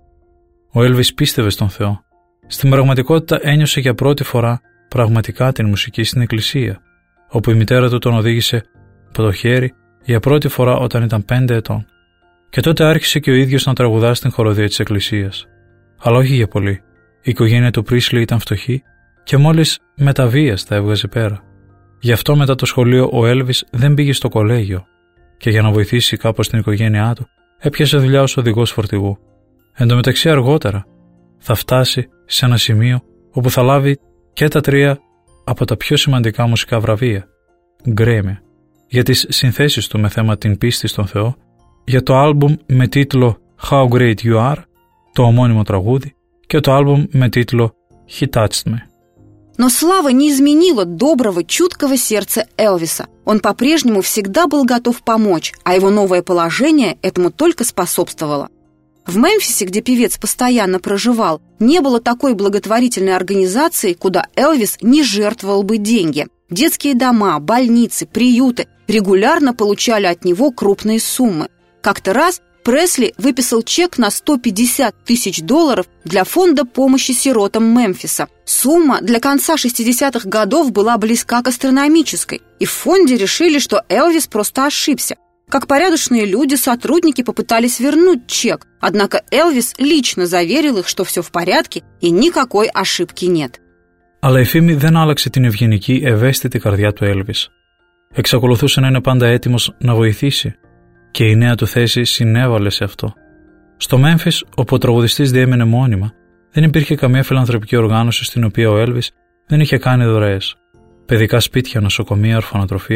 Ο Έλβις πίστευε στον Θεό. Στην πραγματικότητα ένιωσε για πρώτη φορά πραγματικά την μουσική στην εκκλησία, όπου η μητέρα του τον οδήγησε από το χέρι για πρώτη φορά όταν ήταν 5 ετών. Και τότε άρχισε και ο ίδιος να τραγουδά στην χοροδία της εκκλησίας. Αλλά όχι για πολύ. Η οικογένεια του Πρίσλι ήταν φτωχή και μόλις με τα βίας τα έβγαζε πέρα. Γι' αυτό μετά το σχολείο ο Έλβις δεν πήγε στο κολέγιο και για να βοηθήσει κάπως την οικογένειά του έπιασε δουλειά ως οδηγός φορτηγού. Εν τω μεταξύ αργότερα θα φτάσει σε ένα σημείο όπου θα λάβει και τα 3 από τα πιο σημαντικά μουσικά βραβεία, Grammy, για τις συνθέσεις του με θέμα την πίστη στον Θεό, για το άλμπουμ με τίτλο How Great You Are, το ομώνυμο τραγούδι, και το άλμπουμ με τίτλο He Touched Me. Но слава не изменила доброго, чуткого сердца Элвиса. Он по-прежнему всегда был готов помочь, а его новое положение этому только способствовало. В Мемфисе, где певец постоянно проживал, не было такой благотворительной организации, куда Элвис не жертвовал бы деньги. Детские дома, больницы, приюты регулярно получали от него крупные суммы. Как-то раз Пресли выписал чек на $150 000 для фонда помощи сиротам Мемфиса. Сумма для конца 60-х годов была близка к астрономической, и в фонде решили, что Элвис просто ошибся. Как порядочные люди, сотрудники попытались вернуть чек, однако Элвис лично заверил их, что все в порядке и никакой ошибки нет. Αλλά η φήμη δεν άλλαξε την ευγενική, ευαίσθητη καρδιά του Έλβις. Εξακολουθούσε να είναι πάντα έτοιμος να βοηθήσει και η νέα του θέση συνέβαλε σε αυτό. Στο Μέμφις, όπου ο τραγουδιστής διέμενε μόνιμα, δεν υπήρχε καμία φιλανθρωπική οργάνωση στην οποία ο Έλβις δεν είχε κάνει δωρεές. Παιδικά σπίτια, νοσοκομεία, ορφανοτροφία,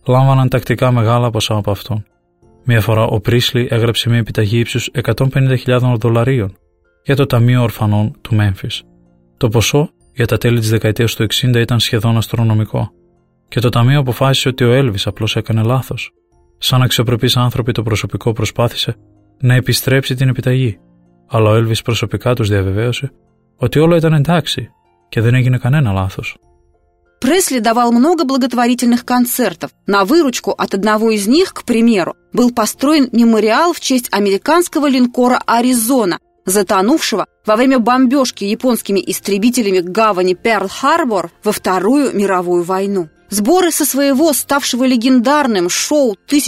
λάμβαναν τακτικά μεγάλα ποσά από αυτόν. Μία φορά ο Πρίσλι έγραψε μια επιταγή ύψους $150,000 για το Ταμείο Ορφανών του Μέμφις. Το ποσό για τα τέλη της δεκαετίας του 60 ήταν σχεδόν αστρονομικό και το Ταμείο αποφάσισε ότι ο Έλβις απλώς έκανε λάθος. Σαν αξιοπρεπείς άνθρωποι το προσωπικό προσπάθησε να επιστρέψει την επιταγή, αλλά ο Έλβις προσωπικά τους διαβεβαίωσε ότι όλα ήταν εντάξει και δεν έγινε κανένα λάθος. Пресли давал много благотворительных концертов. На выручку от одного из них, к примеру, был построен мемориал в честь американского линкора «Аризона», затонувшего во время бомбежки японскими истребителями гавани Перл-Харбор во Вторую мировую войну. Сборы со своего, ставшего легендарным шоу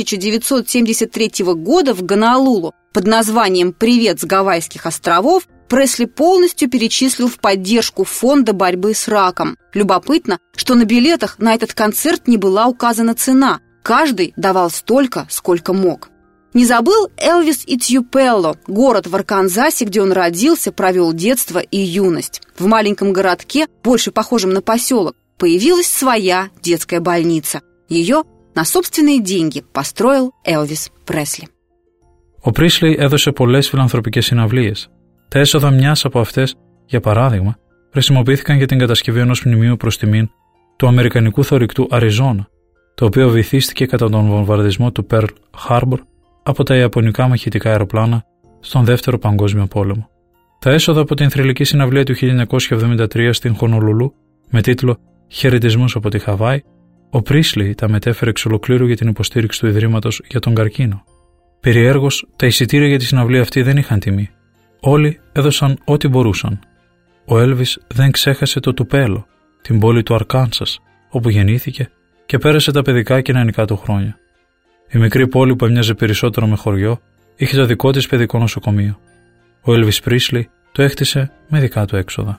1973 года в Гонолулу под названием «Привет с Гавайских островов» Пресли полностью перечислил в поддержку фонда борьбы с раком. Любопытно, что на билетах на этот концерт не была указана цена. Каждый давал столько, сколько мог. Не забыл Элвис и Тьюпелло, город в Арканзасе, где он родился, провел детство и юность. В маленьком городке, больше похожем на поселок, появилась своя детская больница. Ее на собственные деньги построил Элвис Пресли. Ο Πρίσλι έδωσε πολλές φιλανθρωπικές συναυλίες. Τα έσοδα μιας από αυτές, για παράδειγμα, χρησιμοποιήθηκαν για την κατασκευή ενός μνημείου προς τιμήν του αμερικανικού θωρηκτού Αριζόνα, το οποίο βυθίστηκε κατά τον βομβαρδισμό του Pearl Harbor από τα ιαπωνικά μαχητικά αεροπλάνα στον Δεύτερο Παγκόσμιο Πόλεμο. Τα έσοδα από την θρυλική συναυλία του 1973 στην Χονολουλού με τίτλο «Χαιρετισμούς από τη Χαβάη», ο Πρίσλι τα μετέφερε εξ ολοκλήρου για την υποστήριξη του Ιδρύματος για τον καρκίνο. Περιέργως, τα εισιτήρια για τη συναυλία αυτή δεν είχαν τιμή. Όλοι έδωσαν ό,τι μπορούσαν. Ο Έλβις δεν ξέχασε το Τουπέλο, την πόλη του Αρκάνσας, όπου γεννήθηκε και πέρασε τα παιδικά και νεανικά του χρόνια. Η μικρή πόλη που έμοιαζε περισσότερο με χωριό είχε το δικό της παιδικό νοσοκομείο. Ο Έλβις Πρίσλι το έχτισε με δικά του έξοδα.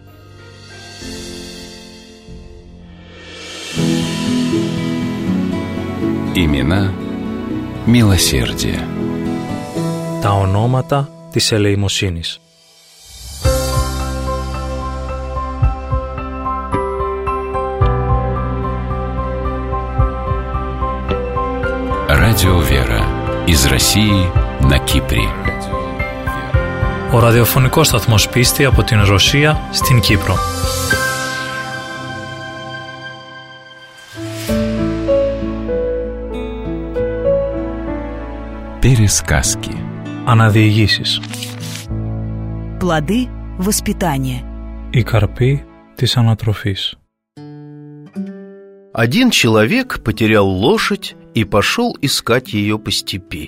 Имена μилосердия. Τα ονόματα της ελεημοσύνης. Радио Вера. Из России на Кипре. Ο ραδιοφωνικός σταθμός Πίστη από την Ρωσία στην Κύπρο. Пересказки. Αναδιηγήσεις. Плоды воспитания. Η καρπή της ανατροφής. Один человек потерял лошадь и пошел искать ее по степи.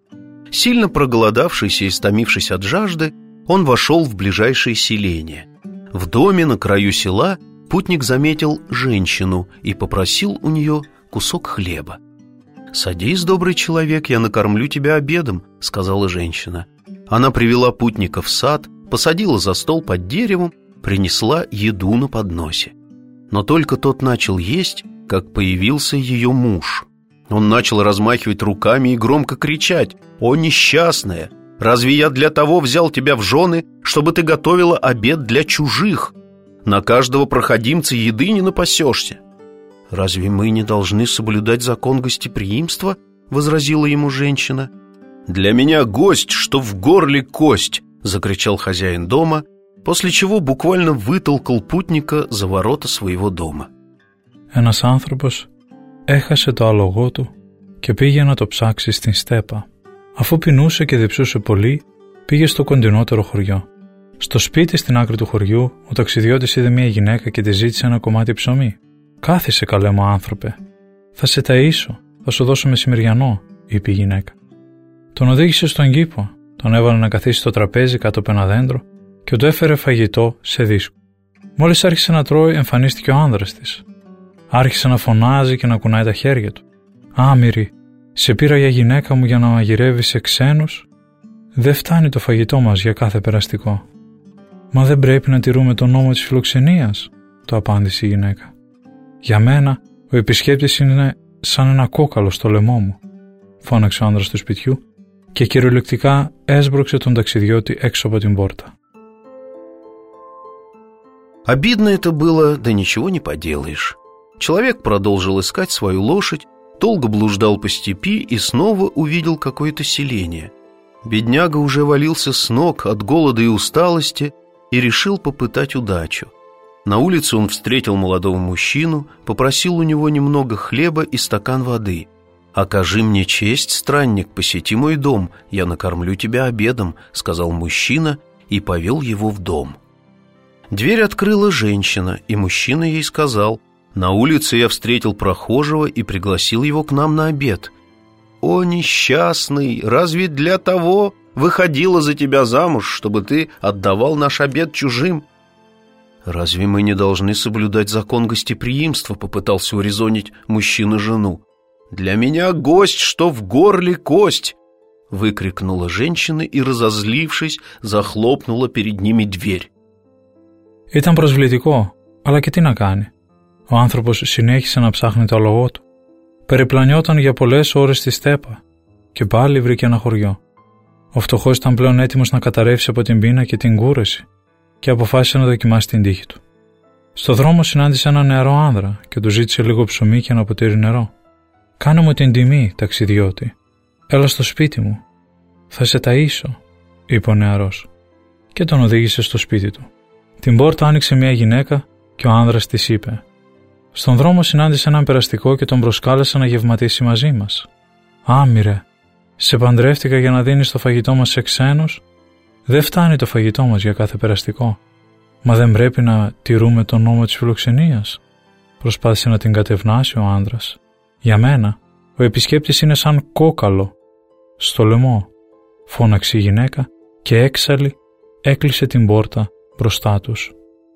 Сильно проголодавшийся и стомившись от жажды, он вошел в ближайшее селение. В доме на краю села путник заметил женщину и попросил у нее кусок хлеба. «Садись, добрый человек, я накормлю тебя обедом», — сказала женщина. Она привела путника в сад, посадила за стол под деревом, принесла еду на подносе. Но только тот начал есть, как появился ее муж. Он начал размахивать руками и громко кричать: «О, несчастная! Разве я для того взял тебя в жены, чтобы ты готовила обед для чужих? На каждого проходимца еды не напасешься». «Разве мы не должны соблюдать закон гостеприимства?» — возразила ему женщина. «Для меня гость, что в горле кость!» — закричал хозяин дома, после чего буквально вытолкал путника за ворота своего дома. Ένας άνθρωπος έχασε το άλογό του και πήγε να το ψάξει στην στέπα. Αφού πεινούσε και διψούσε πολύ, πήγε στο κοντινότερο χωριό. Στο σπίτι στην άκρη του χωριού, ο ταξιδιώτης είδε μια γυναίκα και της ζήτησε ένα κομμάτι ψωμί. «Κάθισε, καλέ μου άνθρωπε. Θα σε ταΐσω, θα σου δώσω μεσημεριανό», είπε η γυναίκα. Τον οδήγησε στον κήπο, τον έβαλε να καθίσει στο τραπέζι κάτω από ένα δέντρο και του έφερε φαγητό σε δίσκο. Μόλις άρχισε να τρώει, εμφανίστηκε ο άνδρας της. Άρχισε να φωνάζει και να κουνάει τα χέρια του. «Άμυρη, σε πήρα για γυναίκα μου για να μαγειρεύεις σε ξένους. Δεν φτάνει το φαγητό μας για κάθε περαστικό». «Μα δεν πρέπει να τηρούμε τον νόμο της φιλοξενίας», το απάντησε η γυναίκα. «Για μένα, ο επισκέπτης είναι σαν ένα κόκαλο στο λαιμό μου», φώναξε ο άνδρας του σπιτιού και κυριολεκτικά έσπρωξε τον ταξιδιώτη έξω από την πόρτα. Обидно это было, да ничего не поделаешь. Человек продолжил искать свою лошадь Долго блуждал по степи и снова увидел какое-то селение. Бедняга уже валился с ног от голода и усталости и решил попытать удачу. На улице он встретил молодого мужчину, попросил у него немного хлеба и стакан воды. «Окажи мне честь, странник, посети мой дом, я накормлю тебя обедом», — сказал мужчина и повел его в дом. Дверь открыла женщина, и мужчина ей сказал: «На улице я встретил прохожего и пригласил его к нам на обед». «О, несчастный, разве для того выходила за тебя замуж, чтобы ты отдавал наш обед чужим?» «Разве мы не должны соблюдать закон гостеприимства?» — попытался урезонить мужчина жену. «Для меня гость, что в горле кость!» — выкрикнула женщина и, разозлившись, захлопнула перед ними дверь. Ήταν προσβλητικό, αλλά και τι να κάνει. Ο άνθρωπος συνέχισε να ψάχνει το άλογο του. Περιπλανιόταν για πολλές ώρες στη στέπα και πάλι βρήκε ένα χωριό. Ο φτωχός ήταν πλέον έτοιμος να καταρρεύσει από την πείνα και την κούραση και αποφάσισε να δοκιμάσει την τύχη του. Στο δρόμο συνάντησε έναν νεαρό άνδρα και του ζήτησε λίγο ψωμί και ένα ποτήρι νερό. «Κάνε μου την τιμή, ταξιδιώτη. Έλα στο σπίτι μου. Θα σε ταΐσω», είπε ο νεαρός, και τον οδήγησε στο σπίτι του. Την πόρτα άνοιξε μια γυναίκα και ο άνδρας της είπε: «Στον δρόμο συνάντησε έναν περαστικό και τον προσκάλεσε να γευματίσει μαζί μας. Άμυρε, σε παντρεύτηκα για να δίνεις το φαγητό μας σε ξένους. Δεν φτάνει το φαγητό μας για κάθε περαστικό. Μα δεν πρέπει να τηρούμε τον νόμο της φιλοξενίας?» Προσπάθησε να την κατευνάσει ο άνδρας. «Για μένα, ο επισκέπτης είναι σαν κόκαλο στο λαιμό», φώναξε η γυναίκα και έξαλλη έκλεισε την πόρτα μπροστά τους.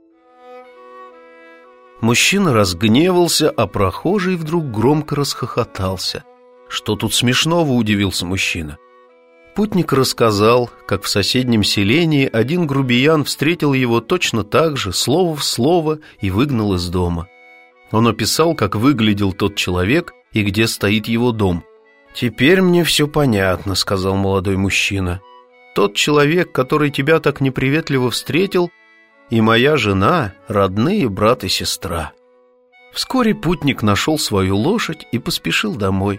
Мужчина разгневался, а прохожий вдруг громко расхохотался. «Что тут смешного?» — удивился мужчина. Путник рассказал, как в соседнем селении один грубиян встретил его точно так же, слово в слово, и выгнал из дома. Он описал, как выглядел тот человек и где стоит его дом. «Теперь мне все понятно», — сказал молодой мужчина. «Тот человек, который тебя так неприветливо встретил, и моя жена — родные брат и сестра». Вскоре путник нашел свою лошадь и поспешил домой.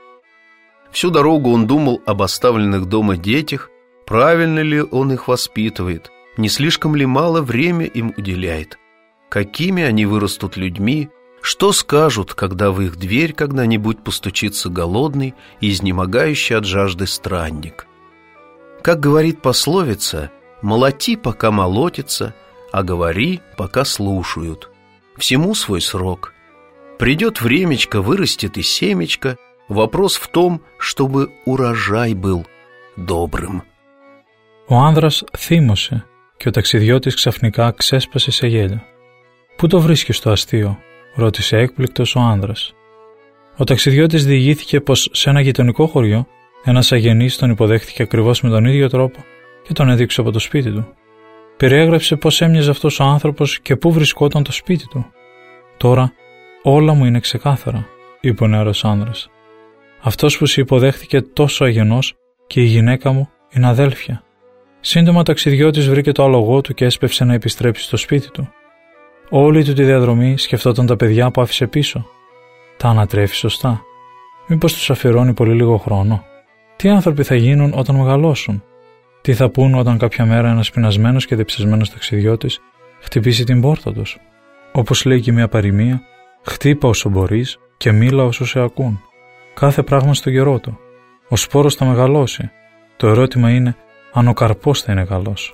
Всю дорогу он думал об оставленных дома детях, правильно ли он их воспитывает, не слишком ли мало время им уделяет, какими они вырастут людьми, что скажут, когда в их дверь когда-нибудь постучится голодный и изнемогающий от жажды странник. Как говорит пословица, «Молоти, пока молотится, а говори, пока слушают». Всему свой срок. Придет времечко, вырастет и семечко. Вопрос в том, чтобы урожай был добрым. Ο άνδρας θύμωσε και ο ταξιδιώτης ξαφνικά ξέσπασε σε γέλιο. «Πού το βρίσκεις το αστείο?» ρώτησε έκπληκτος ο άνδρας. Ο ταξιδιώτης διηγήθηκε πως σε ένα γειτονικό χωριό ένας αγενής τον υποδέχθηκε ακριβώς με τον ίδιο τρόπο και τον έδιωξε από το σπίτι του. Περιέγραψε πως έμοιαζε αυτός ο άνθρωπος και πού βρισκόταν το σπίτι του. «Τώρα όλα μου είναι ξεκάθαρα», είπε ο νεαρός άνδρας. «Αυτός που σε υποδέχτηκε τόσο αγενός και η γυναίκα μου είναι αδέλφια». Σύντομα ο ταξιδιώτης βρήκε το άλογό του και έσπευσε να επιστρέψει στο σπίτι του. Όλη του τη διαδρομή σκεφτόταν τα παιδιά που άφησε πίσω. Τα ανατρέφει σωστά? Μήπως τους αφιερώνει πολύ λίγο χρόνο? Τι άνθρωποι θα γίνουν όταν μεγαλώσουν? Τι θα πούν όταν κάποια μέρα ένας πεινασμένος και διψασμένος ταξιδιώτης χτυπήσει την πόρτα τους? Όπως λέει και μια παροιμία, χτύπα όσο μπορείς και μίλα όσο σε ακούν. Κάθε πράγμα στο καιρό του. Ο σπόρος θα μεγαλώσει. Το ερώτημα είναι αν ο καρπός θα είναι καλός.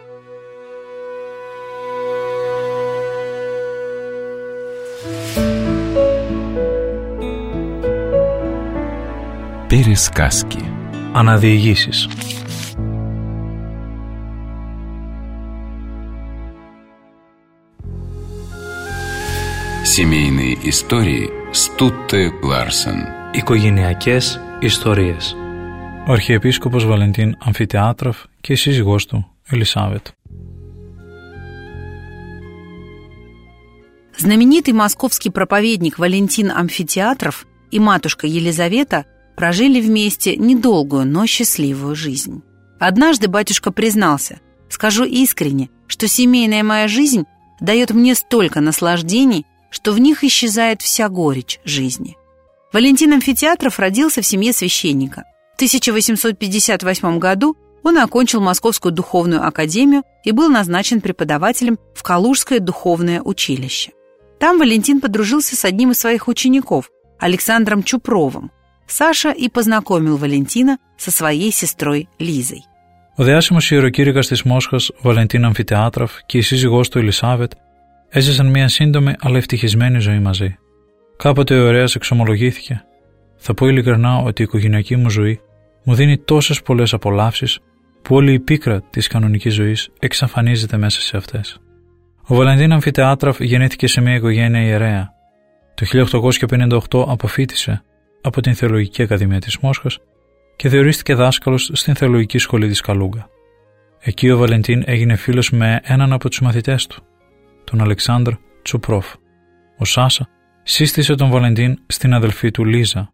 Пересказки. Αναδιηγήσεις. Семейные истории с Тутте Ларсен. Οικογενειακές ιστορίες. Ο Αρχιεπίσκοπος Βαλεντίν Αμφιτεάτροφ και η σύζυγός του Елисавет. Знаменитый московский проповедник Валентин Амфитеатров и матушка Елизавета прожили вместе недолгую, но счастливую жизнь. Однажды батюшка признался: «Скажу искренне, что семейная моя жизнь дает мне столько наслаждений, что в них исчезает вся горечь жизни». Валентин Амфитеатров родился в семье священника. В 1858 году он окончил Московскую духовную академию и был назначен преподавателем в Калужское духовное училище. Там Валентин подружился с одним из своих учеников, Александром Чупровым. Саша и познакомил Валентина со своей сестрой Лизой. Ο διάσημος ιεροκήρυκας της Μόσχας, Βαλεντίν Αμφιτεάτροφ, και η σύζυγός του Ελισάβετ έζησαν μια σύντομη αλλά ευτυχισμένη ζωή μαζί. Κάποτε ο ιερέας εξομολογήθηκε: «Θα πω ειλικρινά ότι η οικογενειακή μου ζωή μου δίνει τόσες πολλές απολαύσεις που όλη η πίκρα της κανονικής ζωής εξαφανίζεται μέσα σε αυτές». Ο Βαλεντίν Αμφιτεάτροφ γεννήθηκε σε μια οικογένεια ιερέα. Το 1858 αποφοίτησε από την Θεολογική Ακαδημία της Μόσχας και διορίστηκε δάσκαλος στην Θεολογική Σχολή της Καλούγκα. Εκεί ο Βαλεντίν έγινε φίλος με έναν από τους μαθητές του, τον Αλεξάνδρ Τσουπρόφ. Ο Σάσα σύστησε τον Валентин στην αδελφή του Лиза.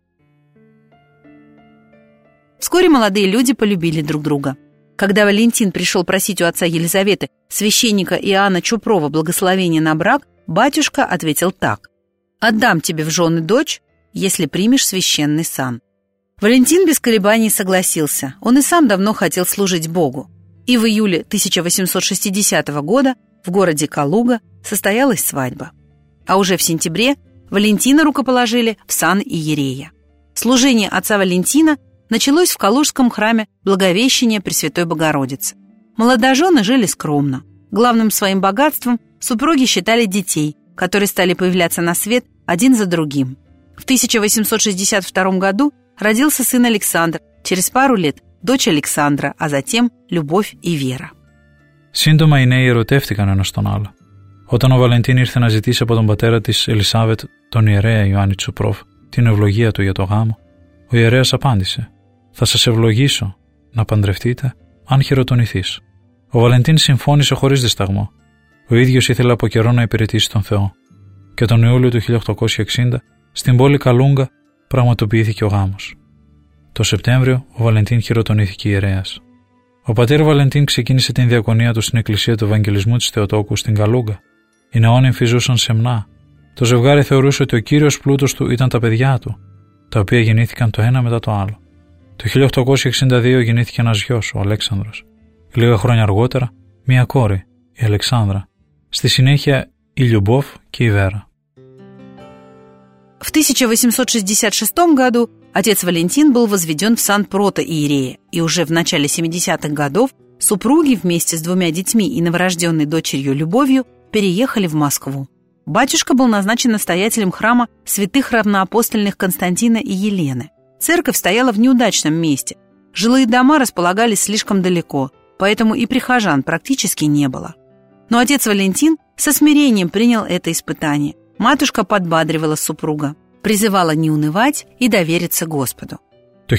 Вскоре молодые люди полюбили друг друга. Когда Валентин пришел просить у отца Елизаветы, священника Иоанна Чупрова, благословения на брак, батюшка ответил так: «Отдам тебе в жены дочь, если примешь священный сан». Валентин без колебаний согласился. Он и сам давно хотел служить Богу. И в июле 1860 года в городе Калуга состоялась свадьба. А уже в сентябре Валентина рукоположили в сан иерея. Служение отца Валентина началось в Калужском храме Благовещения Пресвятой Богородицы. Молодожены жили скромно. Главным своим богатством супруги считали детей, которые стали появляться на свет один за другим. В 1862 году родился сын Александр, через пару лет дочь Александра, а затем Любовь и Вера. Σύντομα οι νέοι ερωτεύτηκαν ένας τον άλλο. Όταν ο Βαλεντίν ήρθε να ζητήσει από τον πατέρα της Ελισάβετ, τον ιερέα Ιωάννη Τσουπρόφ, την ευλογία του για το γάμο, ο ιερέας απάντησε: «Θα σας ευλογήσω να παντρευτείτε αν χειροτονηθείς». Ο Βαλεντίν συμφώνησε χωρίς δισταγμό. Ο ίδιος ήθελε από καιρό να υπηρετήσει τον Θεό. Και τον Ιούλιο του 1860, στην πόλη Καλούγκα, πραγματοποιήθηκε ο γάμος. Το Σεπτέμβριο, ο Βαλεντίν χειροτονήθηκε ιερέας. Ο πατέρ Βαλεντίν ξεκίνησε την διακονία του στην εκκλησία του Ευαγγελισμού της Θεοτόκου στην Καλούγκα. Οι νεόνυμφοι ζούσαν σεμνά. Το ζευγάρι θεωρούσε ότι ο κύριος πλούτος του ήταν τα παιδιά του, τα οποία γεννήθηκαν το ένα μετά το άλλο. Το 1862 γεννήθηκε ένας γιος, ο Αλέξανδρος. Λίγα χρόνια αργότερα, μία κόρη, η Αλεξάνδρα. Στη συνέχεια, η Любовь και η Вера. В 1866 году отец Валентин был возведен в сан протоиерея, и уже в начале 70-х годов супруги вместе с двумя детьми и новорожденной дочерью Любовью переехали в Москву. Батюшка был назначен настоятелем храма святых равноапостольных Константина и Елены. Церковь стояла в неудачном месте. Жилые дома располагались слишком далеко, поэтому и прихожан практически не было. Но отец Валентин со смирением принял это испытание. Матушка подбадривала супруга, призывала не унывать и довериться Господу. Το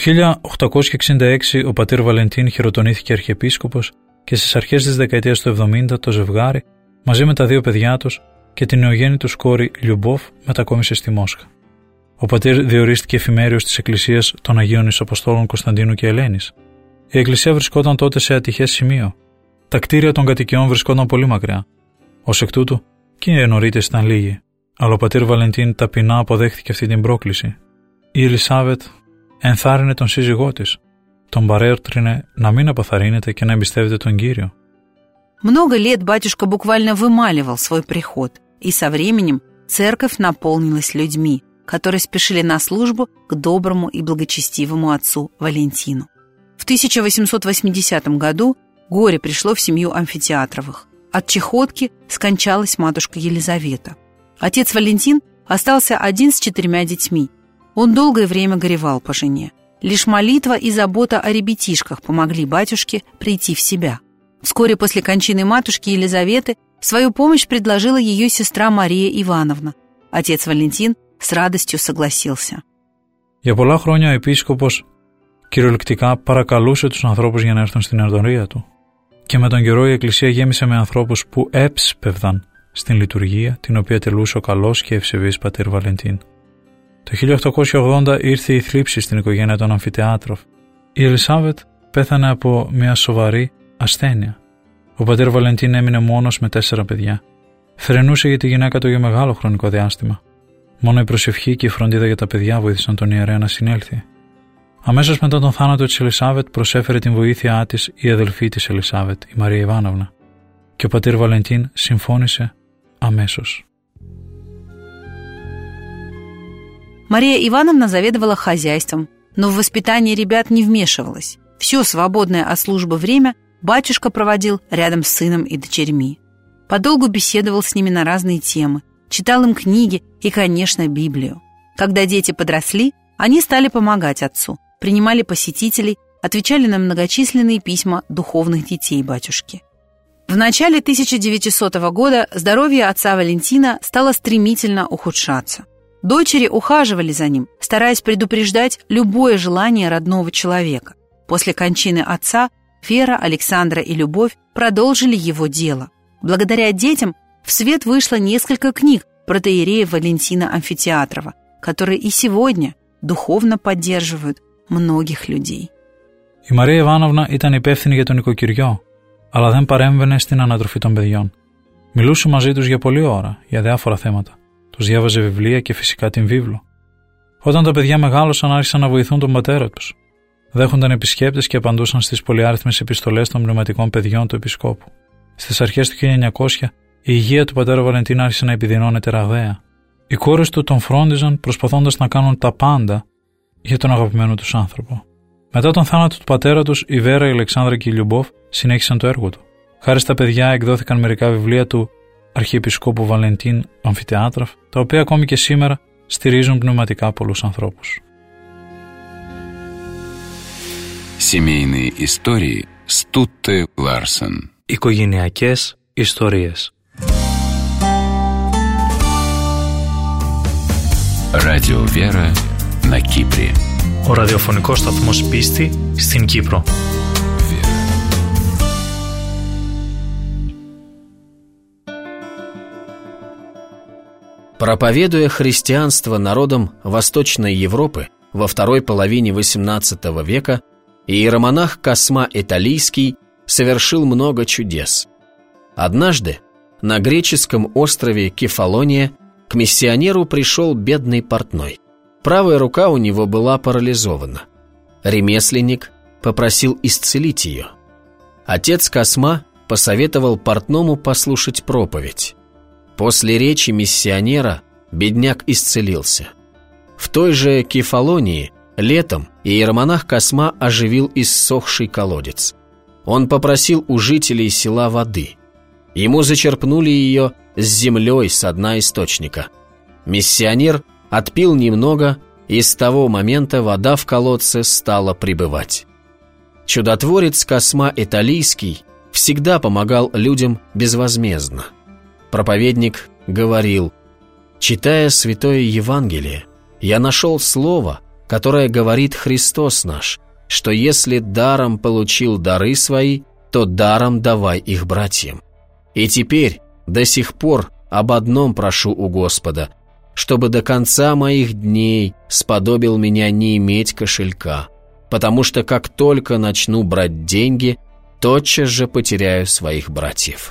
1866 ο πατήρ Βαλεντίν χειροτονήθηκε αρχιεπίσκοπος και στις αρχές της δεκαετίας του 70 το ζευγάρι, μαζί με τα δύο παιδιά τους και την νεογέννη τους κόρη Любовь, μετακόμισε στη Μόσχα. Ο πατήρ διορίστηκε εφημέριος της Εκκλησίας των Αγίων Αποστόλων Κωνσταντίνου και Ελένης. Η εκκλησία βρισκόταν τότε σε ατυχές σημείο. Τα κτίρια των κατοικιών βρισκόταν πολύ μακριά. Ως εκ τούτου, και οι ενορίτες ήταν λίγοι. Αλλά ο πατήρ Βαλεντίν ταπεινά αποδέχτηκε αυτή την πρόκληση. Η Ελισάβετ ενθάρρυνε τον σύζυγό της. Τον παρέτρινε να μην αποθαρρύνεται και να εμπιστεύεται τον Κύριο. Много лет батюшка буквально вымаливал свой приход, и со временем церковь наполнилась людьми, которые спешили на службу к доброму и благочестивому отцу Валентину. В 1880 году горе пришло в семью Амфитеатровых. От чехотки скончалась матушка Елизавета. Отец Валентин остался один с 4 детьми. Он долгое время горевал по жене. Лишь молитва и забота о ребятишках помогли батюшке прийти в себя. Вскоре после кончины матушки Елизаветы свою помощь предложила ее сестра Мария Ивановна. Отец Валентин с радостью согласился. Για πολλά χρόνια ο επίσκοπος κυριολεκτικά παρακαλούσε τους ανθρώπους για να έρθουν στην εορτορία του. Και με τον καιρό η εκκλησία γέμισε με ανθρώπους που έψπευδαν στην λειτουργία την οποία τελούσε ο καλός και ευσεβής πατήρ Βαλεντίν. Το 1880 ήρθε η θλίψη στην οικογένεια των Αμφιτεάτροφ. Η Ελισάβετ πέθανε από μια σοβαρή ασθένεια. Ο πατήρ Βαλεντίν έμεινε μόνος με 4 παιδιά. Φρενούσε για τη γυναίκα του για μεγάλο χρονικό διάστημα. Μόνο η προσευχή και η φροντίδα για τα παιδιά βοήθησαν τον ιερέα να συνέλθει. Αμέσως μετά τον θάνατο της Ελισάβετ προσέφερε την βοήθειά της η αδελφή της Ελισάβετ, η Μαρία Ιβάνοβνα, και ο πατήρ Βαλεντίν συμφώνησε αμέσως. Мария Ивановна заведовала хозяйством, но в воспитание ребят не вмешивалась. Все свободное от службы время батюшка проводил рядом с сыном и дочерьми. Подолгу беседовал с ними на разные темы, читал им книги и, конечно, Библию. Когда дети подросли, они стали помогать отцу, принимали посетителей, отвечали на многочисленные письма духовных детей батюшки. В начале 1900 года здоровье отца Валентина стало стремительно ухудшаться. Дочери ухаживали за ним, стараясь предупреждать любое желание родного человека. После кончины отца Вера, Александра и Любовь продолжили его дело. Благодаря детям в свет вышло несколько книг протоиерея Валентина Амфитеатрова, которые и сегодня духовно поддерживают многих людей. Η Μαρία Ιβάνοβνα ήταν υπεύθυνη για τον οικοκυριό, αλλά δεν παρέμβαινε στην ανατροφή των παιδιών. Μιλούσε μαζί τους για πολλή ώρα, για διάφορα θέματα. Τους διάβαζε βιβλία και φυσικά την βίβλο. Όταν τα παιδιά μεγάλωσαν, άρχισαν να βοηθούν τον πατέρα τους. Δέχονταν επισκέπτες και απαντούσαν στις πολυάριθμες επιστολές των πνευματικών παιδιών του Επισκόπου. Στις αρχές του 1900, η υγεία του πατέρα Βαλεντίνα άρχισε να επιδεινώνεται ραγδαία. Οι κόρες του τον φρόντιζαν προσπαθώντας να κάνουν τα πάντα για τον αγαπημένο τους άνθρωπο. Μετά τον θάνατο του πατέρα τους, η Βέρα, η Αλεξάνδρα και η Λιουμπόφ συνέχισαν το έργο του. Χάρη στα παιδιά εκδόθηκαν μερικά βιβλία του Αρχιεπισκόπου Βαλεντίν Αμφιτεάτροφ, τα οποία ακόμη και σήμερα στηρίζουν πνευματικά πολλούς ανθρώπους. Семейные истории с Тутте Ларсен. Οικογενειακές ιστορίες. Радио Вера на Кипре. Ο ραδιοφωνικός σταθμός Πίστη στην Κύπρο. Проповедуя христианство народам Восточной Европы во второй половине XVIII века, иеромонах Косма Италийский совершил много чудес. Однажды на греческом острове Кефалония к миссионеру пришел бедный портной. Правая рука у него была парализована. Ремесленник попросил исцелить ее. Отец Косма посоветовал портному послушать проповедь. После речи миссионера бедняк исцелился. В той же Кефалонии летом иеромонах Косма оживил иссохший колодец. Он попросил у жителей села воды. Ему зачерпнули ее с землей со дна источника. Миссионер отпил немного, и с того момента вода в колодце стала прибывать. Чудотворец Косма Италийский всегда помогал людям безвозмездно. Проповедник говорил: «Читая Святое Евангелие, я нашел слово, которое говорит Христос наш, что если даром получил дары свои, то даром давай их братьям. И теперь до сих пор об одном прошу у Господа, чтобы до конца моих дней сподобил меня не иметь кошелька, потому что как только начну брать деньги, тотчас же потеряю своих братьев».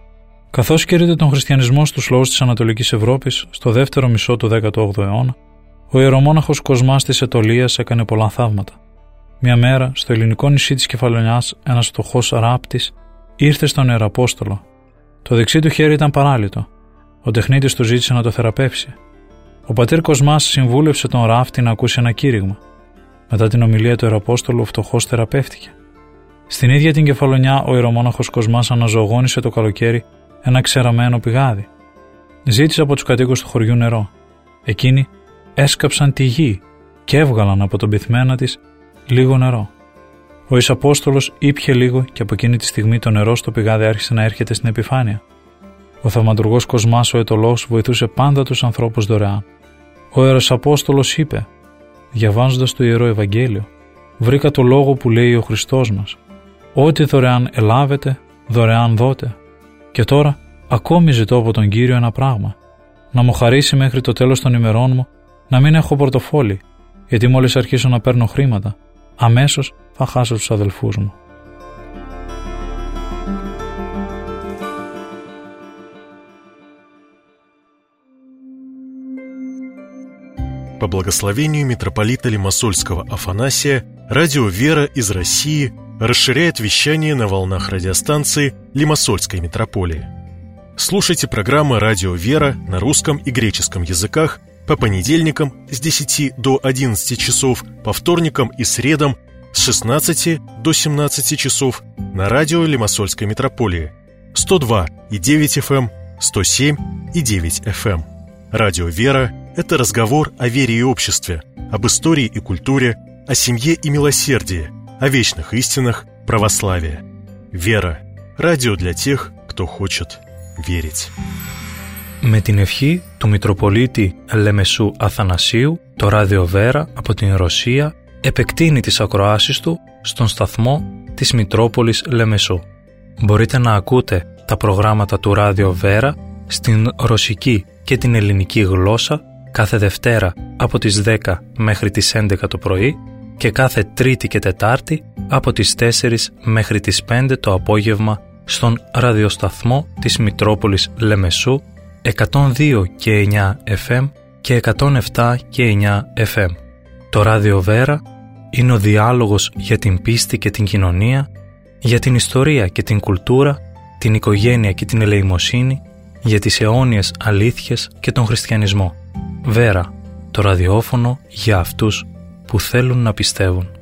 Καθώς κήρυτε τον χριστιανισμό στους λαούς της Ανατολικής Ευρώπης στο δεύτερο μισό του 18ου αιώνα, ο ιερομόναχος Κοσμάς της Αιτωλίας έκανε πολλά θαύματα. Μια μέρα, στο ελληνικό νησί της Κεφαλονιάς, ένας φτωχός ράπτης ήρθε στον Ιεραπόστολο. Το δεξί του χέρι ήταν παράλυτο. Ο τεχνίτης του ζήτησε να το θεραπεύσει. Ο πατήρ Κοσμάς συμβούλευσε τον ράφτη να ακούσει ένα κήρυγμα. Μετά την ομιλία του Ιεραπόστολου, ο φτωχός θεραπεύτηκε. Στην ίδια την Κεφαλονιά, ο ιερομόναχος Κοσμάς αναζωογόνησε το καλοκαίρι ένα ξεραμένο πηγάδι. Ζήτησε από τους κατοίκους του χωριού νερό. Εκείνοι έσκαψαν τη γη και έβγαλαν από τον πυθμένα της λίγο νερό. Ο Ισαπόστολος ήπιε λίγο και από εκείνη τη στιγμή το νερό στο πηγάδι άρχισε να έρχεται στην επιφάνεια. Ο θαυματουργός Κοσμάς ο Αιτωλός βοηθούσε πάντα τους ανθρώπους δωρεάν. Ο Ιεροσαπόστολος είπε: «Διαβάζοντας το Ιερό Ευαγγέλιο, βρήκα το λόγο που λέει ο Χριστός μας: ό,τι δωρεάν ελάβετε, δωρεάν δώτε. Και τώρα ακόμη ζητώ από τον Κύριο ένα πράγμα, να μου χαρίσει μέχρι το τέλος των ημερών μου να μην έχω πορτοφόλι, γιατί μόλις αρχίσω να παίρνω χρήματα, αμέσως θα χάσω τους αδελφούς μου». по благословению митрополита Лимассольского Афанасия, радио «Вера» из России расширяет вещание на волнах радиостанции Лимассольской митрополии. Слушайте программы «Радио «Вера» на русском и греческом языках по понедельникам с 10 до 11 часов, по вторникам и средам с 16 до 17 часов на радио Лимассольской митрополии 102,9 FM, 107,9 FM. Радио «Вера» — это разговор о вере и обществе, об истории и культуре, о семье и милосердии, о вечных истинах православия. «Вера» — радио для тех, кто хочет верить. Με την ευχή του Μητροπολίτη Λεμεσού Αθανασίου, το ράδιο Βέρα από την Ρωσία επεκτείνει τις ακροάσεις του στον σταθμό της Μητρόπολης Λεμεσού. Μπορείτε να ακούτε τα προγράμματα του ράδιο Βέρα στην ρωσική και την ελληνική γλώσσα κάθε Δευτέρα από τις 10 μέχρι τις 11 το πρωί και κάθε Τρίτη και Τετάρτη από τις 4 μέχρι τις 5 το απόγευμα στον ραδιοσταθμό της Μητρόπολης Λεμεσού 102 και 9 FM και 107 και 9 FM. Το ράδιο Βέρα είναι ο διάλογος για την πίστη και την κοινωνία, για την ιστορία και την κουλτούρα, την οικογένεια και την ελεημοσύνη, για τις αιώνιες αλήθειες και τον χριστιανισμό. Βέρα, το ραδιόφωνο για αυτούς που θέλουν να πιστεύουν.